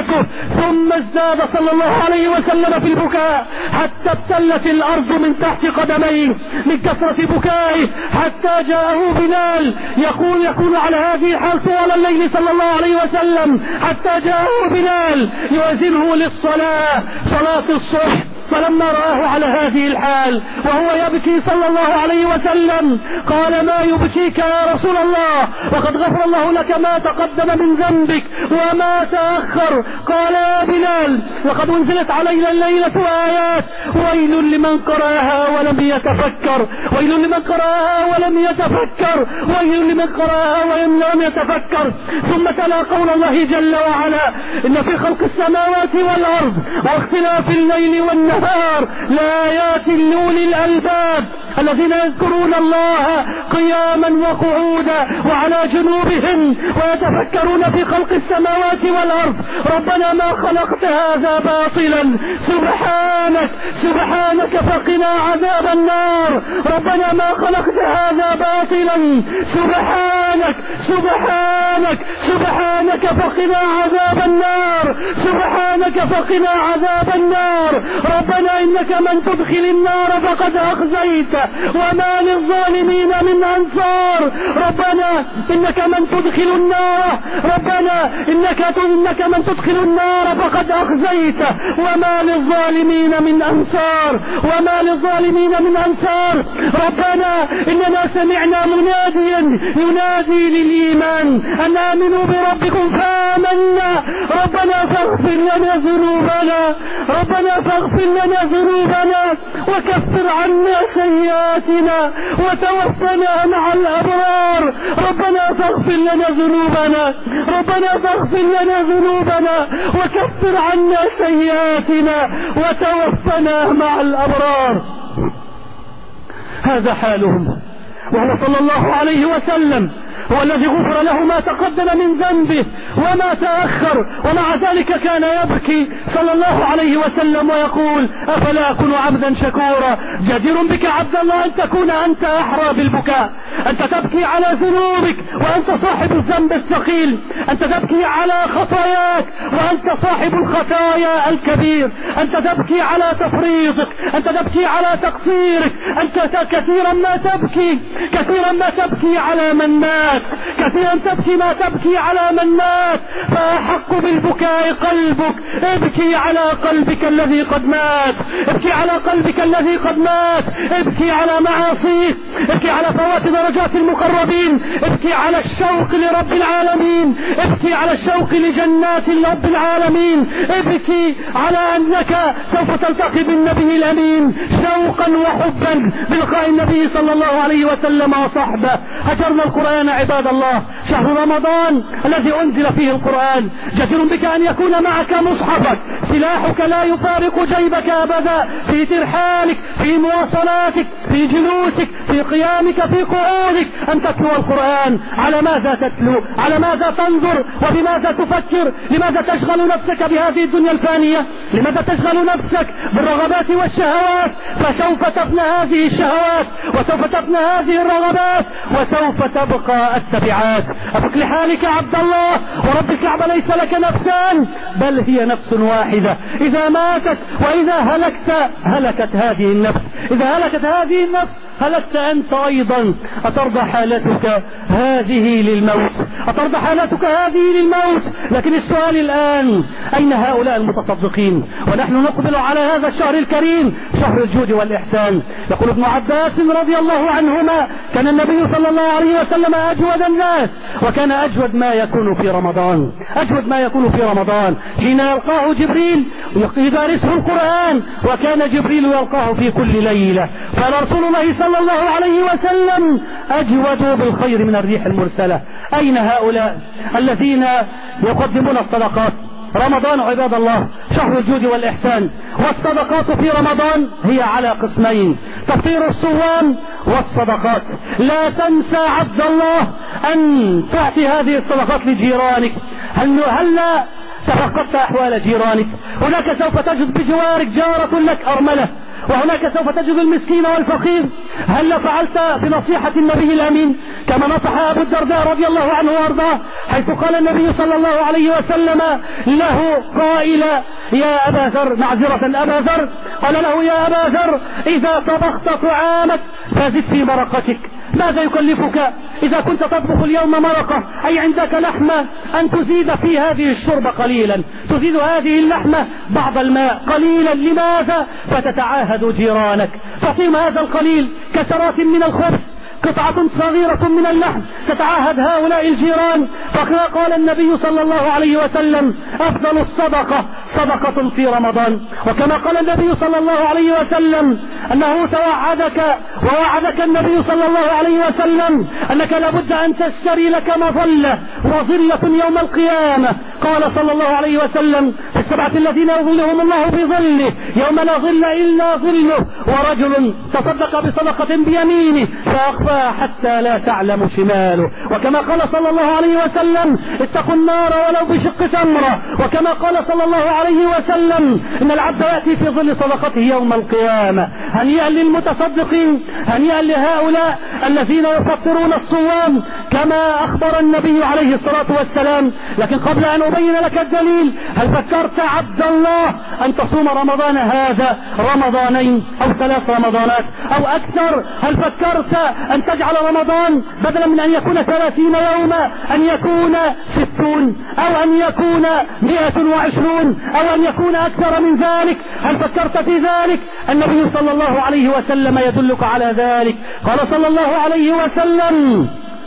Speaker 2: ثم ازداد صلى الله عليه وسلم في البكاء حتى ابتلت الأرض من تحت قدميه من كثرة بكائه، حتى جاءه بلال يكون على هذه الحال طوال الليل صلى الله عليه وسلم، حتى جاءه بلال يؤذنه للصلاة، صلاة الصبح. فلما رآه على هذه الحال وهو يبكي صلى الله عليه وسلم قال: ما يبكيك يا رسول الله؟ وقد غفر الله لك ما تقدم من ذنبك وما تأخر. قال: يا بلال، وقد انزلت علينا الليلة آيات، ويل لمن قرأها ولم يتفكر، ويل لمن قرأها ولم يتفكر، ويل لمن قرأها ولم يتفكر. ثم تلا قول الله جل وعلا: إن في خلق السماوات والأرض واختلاف الليل والنهار لآيات لأولي الألباب الذين يذكرون الله قياما وقعودا وعلى جنوبهم ويتفكرون في خلق السماوات والأرض. ربنا ما خلقت هذا باطلا، سبحانك فقنا عذاب النار. ربنا ما خلقت هذا باطلا، سبحانك فقنا عذاب النار، سبحانك فقنا عذاب النار. ربنا إنك من تدخل النار فقد أخزيته وما للظالمين من أنصار. ربنا إنك من تدخل النار، ربنا إنك من تدخل النار فقد أخزيته وما للظالمين من أنصار، وما للظالمين من أنصار. ربنا إننا سمعنا مناديا ينادي للإيمان أن آمنوا بربكم فآمنا. ربنا فاغفر لنا ذنوبنا، ربنا فاغفر لنا ذنوبنا وكفر عنا سيئاتنا وتوفنا مع الأبرار. ربنا فاغفر لنا ذنوبنا، ربنا فاغفر لنا ذنوبنا وكفر عنا سيئاتنا وتوفنا مع الأبرار. هذا حالهم، وهو صلى الله عليه وسلم هو الذي غفر له ما تقدم من ذنبه وما تأخر، ومع ذلك كان يبكي صلى الله عليه وسلم ويقول: أفلا أكون عبدا شكورا؟ جدير بك عبد الله أن تكون أنت أحرى بالبكاء، أنت تبكي على ذنوبك وأنت صاحب الذنب الثقيل، أنت تبكي على خطاياك وأنت صاحب الخطايا الكبير، أنت تبكي على تفريطك، أنت تبكي على تقصيرك، أنت كثيرا ما تبكي على من مات، كثيرا ما تبكي على من مات. فأحق بالبكاء قلبك، ابكي على قلبك الذي قد مات، ابكي على قلبك الذي قد مات، ابكي على معاصيك، ابكي على فوات درجات المقربين، ابكي على الشوق لرب العالمين، ابكي على الشوق لجنات رب العالمين، ابكي على أنك سوف تلتقي بالنبي الأمين شوقا وحبا بلقاء النبي صلى الله عليه وسلم وصحبه. هجرنا القرآن عباد الله، شهر رمضان الذي أنزل فيه القرآن، جدير بك أن يكون معك مصحفك، سلاحك لا يفارق جيبك أبدا، في ترحالك، في مواصلاتك، في جلوسك، في قيامك، في قعودك، أن تتلو القرآن. على ماذا تتلو؟ على ماذا تنظر؟ وبماذا تفكر؟ لماذا تشغل نفسك بهذه الدنيا الفانية؟ لماذا تشغل نفسك بالرغبات والشهوات؟ فسوف تفنى هذه الشهوات وسوف تفنى هذه الرغبات وسوف تبقى التبعات. أفك لحالك عبد الله، ورب الكعبة ليس لك نفسان بل هي نفس واحدة، إذا ماتت وإذا هلكت هذه النفس، إذا هلكت هذه النفس هلكت أنت أيضا. أترضى حالتك هذه للموت؟ أترضى حالتك هذه للموت؟ لكن السؤال الآن: أين هؤلاء المتصدقين ونحن نقبل على هذا الشهر الكريم، شهر الجود والإحسان؟ يقول ابن عباس رضي الله عنهما: كان النبي صلى الله عليه وسلم أجود الناس، وكان أجود ما يكون في رمضان، أجود ما يكون في رمضان حين يلقاه جبريل يدارسه القرآن، وكان جبريل يلقاه في كل ليلة. فرسول الله صلى الله عليه وسلم أجود بالخير من الريح المرسلة. أين هؤلاء الذين يقدمون الصدقات؟ رمضان عباد الله شهر الجود والإحسان، والصدقات في رمضان هي على قسمين: تفطير الصوام والصدقات. لا تنسى عبد الله أن تعطي هذه الصدقات لجيرانك. هل تفقدت أحوال جيرانك؟ هناك سوف تجد بجوارك جارة لك أرملة، وهناك سوف تجد المسكين والفقير. هل فعلت بنصيحة النبي الأمين؟
Speaker 3: كما نصح أبو الدرداء رضي الله عنه وارضاه حيث قال النبي صلى الله عليه وسلم له قائلا يا أبا ذر، معذرة أبا ذر، قال له يا أبا ذر إذا طبخت طعامك فزد في مرقتك. ماذا يكلفك إذا كنت تطبخ اليوم مرقة أي عندك لحمة أن تزيد في هذه الشوربة قليلا، تزيد هذه اللحمة بعض الماء قليلا. لماذا؟ فتتعاهد جيرانك، تعطيهم هذا القليل كسرات من الخبز، قطعة صغيرة من اللحم، تتعاهد هؤلاء الجيران. فقال النبي صلى الله عليه وسلم أفضل الصدقة صدقة في رمضان. وكما قال النبي صلى الله عليه وسلم أنه توعدك ووعدك النبي صلى الله عليه وسلم أنك لابد أن تشتري لك مظلة وظلة يوم القيامة. قال صلى الله عليه وسلم في السبعة الذين يظلهم الله بظله يوم لا ظل إلا ظله، ورجل تصدق بصدقة بيمينه فأخفاها حتى لا تعلم شماله. وكما قال صلى الله عليه وسلم اتقوا النار ولو بشق تمرة. وكما قال صلى الله عليه وسلم إن العبد يأتي في ظل صدقته يوم القيامة. هنيئا للمتصدقين، هنيئا لهؤلاء الذين يفطرون الصوام كما أخبر النبي عليه الصلاة والسلام. لكن قبل أن أبين لك الدليل، هل فكرت عبد الله أن تصوم رمضان هذا رمضانين أو 3 رمضانات أو أكثر؟ هل فكرت أن تجعل رمضان بدلا من أن يكون 30 يوما أن يكون 60 أو أن يكون 120 أو أن يكون أكثر من ذلك؟ هل فكرت في ذلك؟ النبي صلى الله عليه وسلم يدلك على ذلك. قال صلى الله عليه وسلم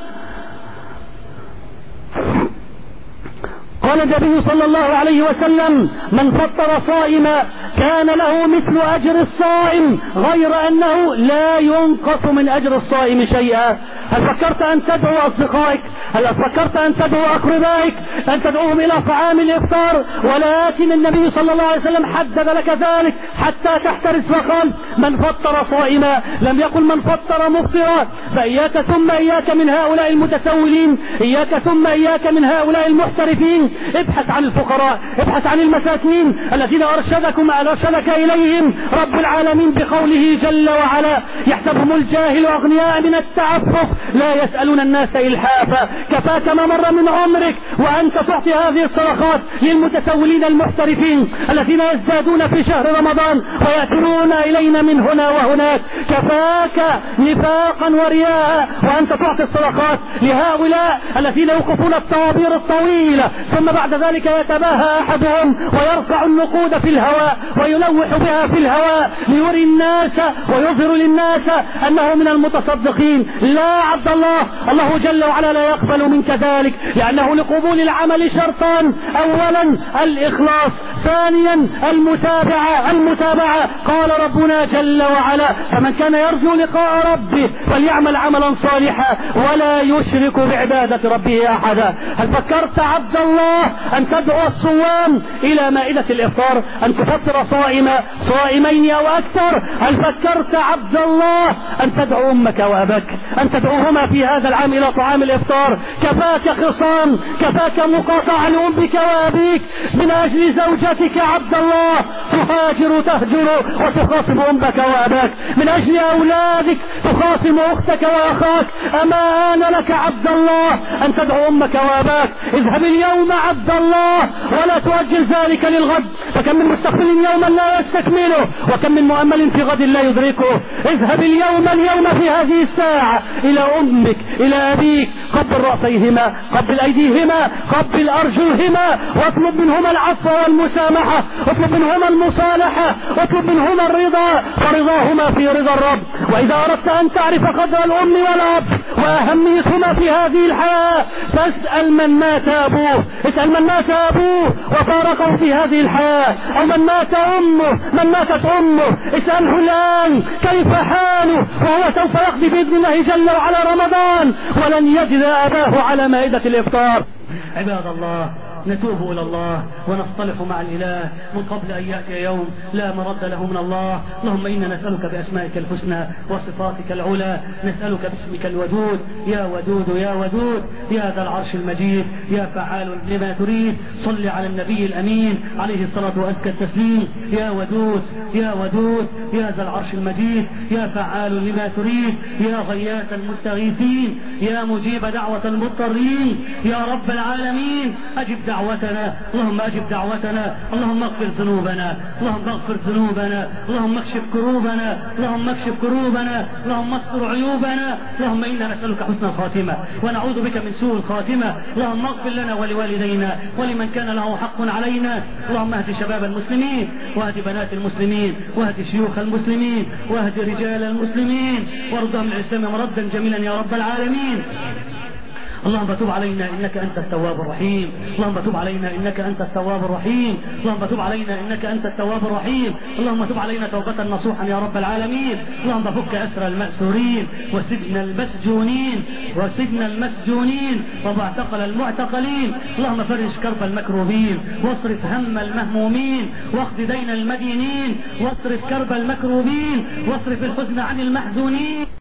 Speaker 3: قال النبي صلى الله عليه وسلم من فطر صائما كان له مثل أجر الصائم غير أنه لا ينقص من أجر الصائم شيئا. هل فكرت أن تدعو أصدقائك؟ هل فكرت أن تدعو أقربائك أن تدعوهم إلى طعام الإفطار؟ ولكن النبي صلى الله عليه وسلم حدد لك ذلك حتى تحترس فقال من فطر صائما، لم يقل من فطر مفطرا. فإياك ثم إياك من هؤلاء المتسولين، إياك ثم إياك من هؤلاء المحترفين. ابحث عن الفقراء، ابحث عن المساكين الذين أرشدك إليهم رب العالمين بقوله جل وعلا يحسبهم الجاهل أغنياء من التعفف لا يسألون الناس إلحافا. كفاك ما مر من عمرك وأنت تعطي هذه الصدقات للمتسولين المحترفين الذين يزدادون في شهر رمضان ويأتون إلينا من هنا وهناك. كفاك نفاقا ورياء وأنت تعطي الصدقات لهؤلاء الذين يوقفون الطوابير الطويلة ثم بعد ذلك يتباهى أحدهم ويرفع النقود في الهواء ويلوح بها في الهواء ليري الناس ويظهر للناس أنه من المتصدقين. لا عبد الله جل وعلا لا يقبل منك ذلك، لأنه لقبول العمل شرطان: أولا الإخلاص، ثانيا المتابعة. قال ربنا جل وعلا فمن كان يرجو لقاء ربه فليعمل عملا صالحا ولا يشرك بعبادة ربه أحدا. هل فكرت عبد الله أن تدعو الصوام إلى مائدة الإفطار، أن تفطر صائمين أو أكثر؟ هل فكرت عبد الله أن تدعو أمك وأباك، أن تدعوهما في هذا العام إلى طعام الإفطار؟ كفاك خصام، كفاك مقاطعة لأمك وأبيك من أجل زوجتك عبد الله، تهاجر تهجر وتخاصم أمك وأباك من أجل أولادك، تخاصم أختك وأخاك. أما آن لك عبد الله أن تدعو أمك وأباك؟ اذهب اليوم عبد الله ولا تؤجل ذلك للغد، فكم من مستقبل يوما لا يستكمله وكم من مؤمل في غد لا يدركه. اذهب اليوم في هذه الساعة إلى أمك إلى أبيك، قبل رأسيهما، قبل أيديهما، قبل أرجلهما، واطلب منهما العفو والمسامحة، اطلب منهما المصالحة، اطلب منهما الرضا، فرضاهما في رضا الرب. وإذا أردت أن تعرف قدر الأم والأب وأهميتهما في هذه الحياة فاسأل من مات أبوه، اسأل من مات أبوه وفارقه في هذه الحياة، أو من مات أمه، من ماتت أمه، اسأله الآن كيف حاله وهو سوف يقضي بإذن الله جل وعلا رمضان ولن يجد أباه على مائدة الإفطار. عباد الله، نتوب إلى الله ونصطلح مع الإله من قبل أن يأتي يوم لا مرد له من الله. اللهم إنا نسألك بأسمائك الحسنى وصفاتك العلى، نسألك باسمك الودود يا ودود يا ودود يا ذا العرش المجيد يا فعال لما تريد. صل على النبي الأمين عليه الصلاة وأزكى التسليم. يا ودود يا ودود يا ذا العرش المجيد يا فعال لما تريد يا غياث المستغيثين يا مجيب دعوة المضطرين يا رب العالمين، أجب دعوتنا. اللهم أجب دعوتنا. اللهم اغفر ذنوبنا، اللهم اغفر ذنوبنا، اللهم اكشف كروبنا، اللهم اكشف كروبنا، اللهم استر عيوبنا. اللهم إنا نسألك حسن الخاتمة ونعوذ بك من سوء الخاتمة. اللهم اغفر لنا ولوالدينا ولمن كان له حق علينا. اللهم اهد شباب المسلمين واهد بنات المسلمين واهد شيوخ المسلمين واهد رجال المسلمين وارضهم الإسلام مردا جميلا يا رب العالمين. اللهم تب علينا إنك أنت التواب الرحيم. اللهم تب علينا إنك أنت التواب الرحيم. اللهم تب علينا إنك أنت التواب الرحيم. اللهم تب علينا توبة نصوحا يا رب العالمين. اللهم فك أسر المأسورين وسجن المسجونين ومعتقل المعتقلين. اللهم فرج كرب المكروبين واصرف هم المهمومين واقض دين المدينين واصرف كرب المكروبين واصرف الحزن عن المحزونين.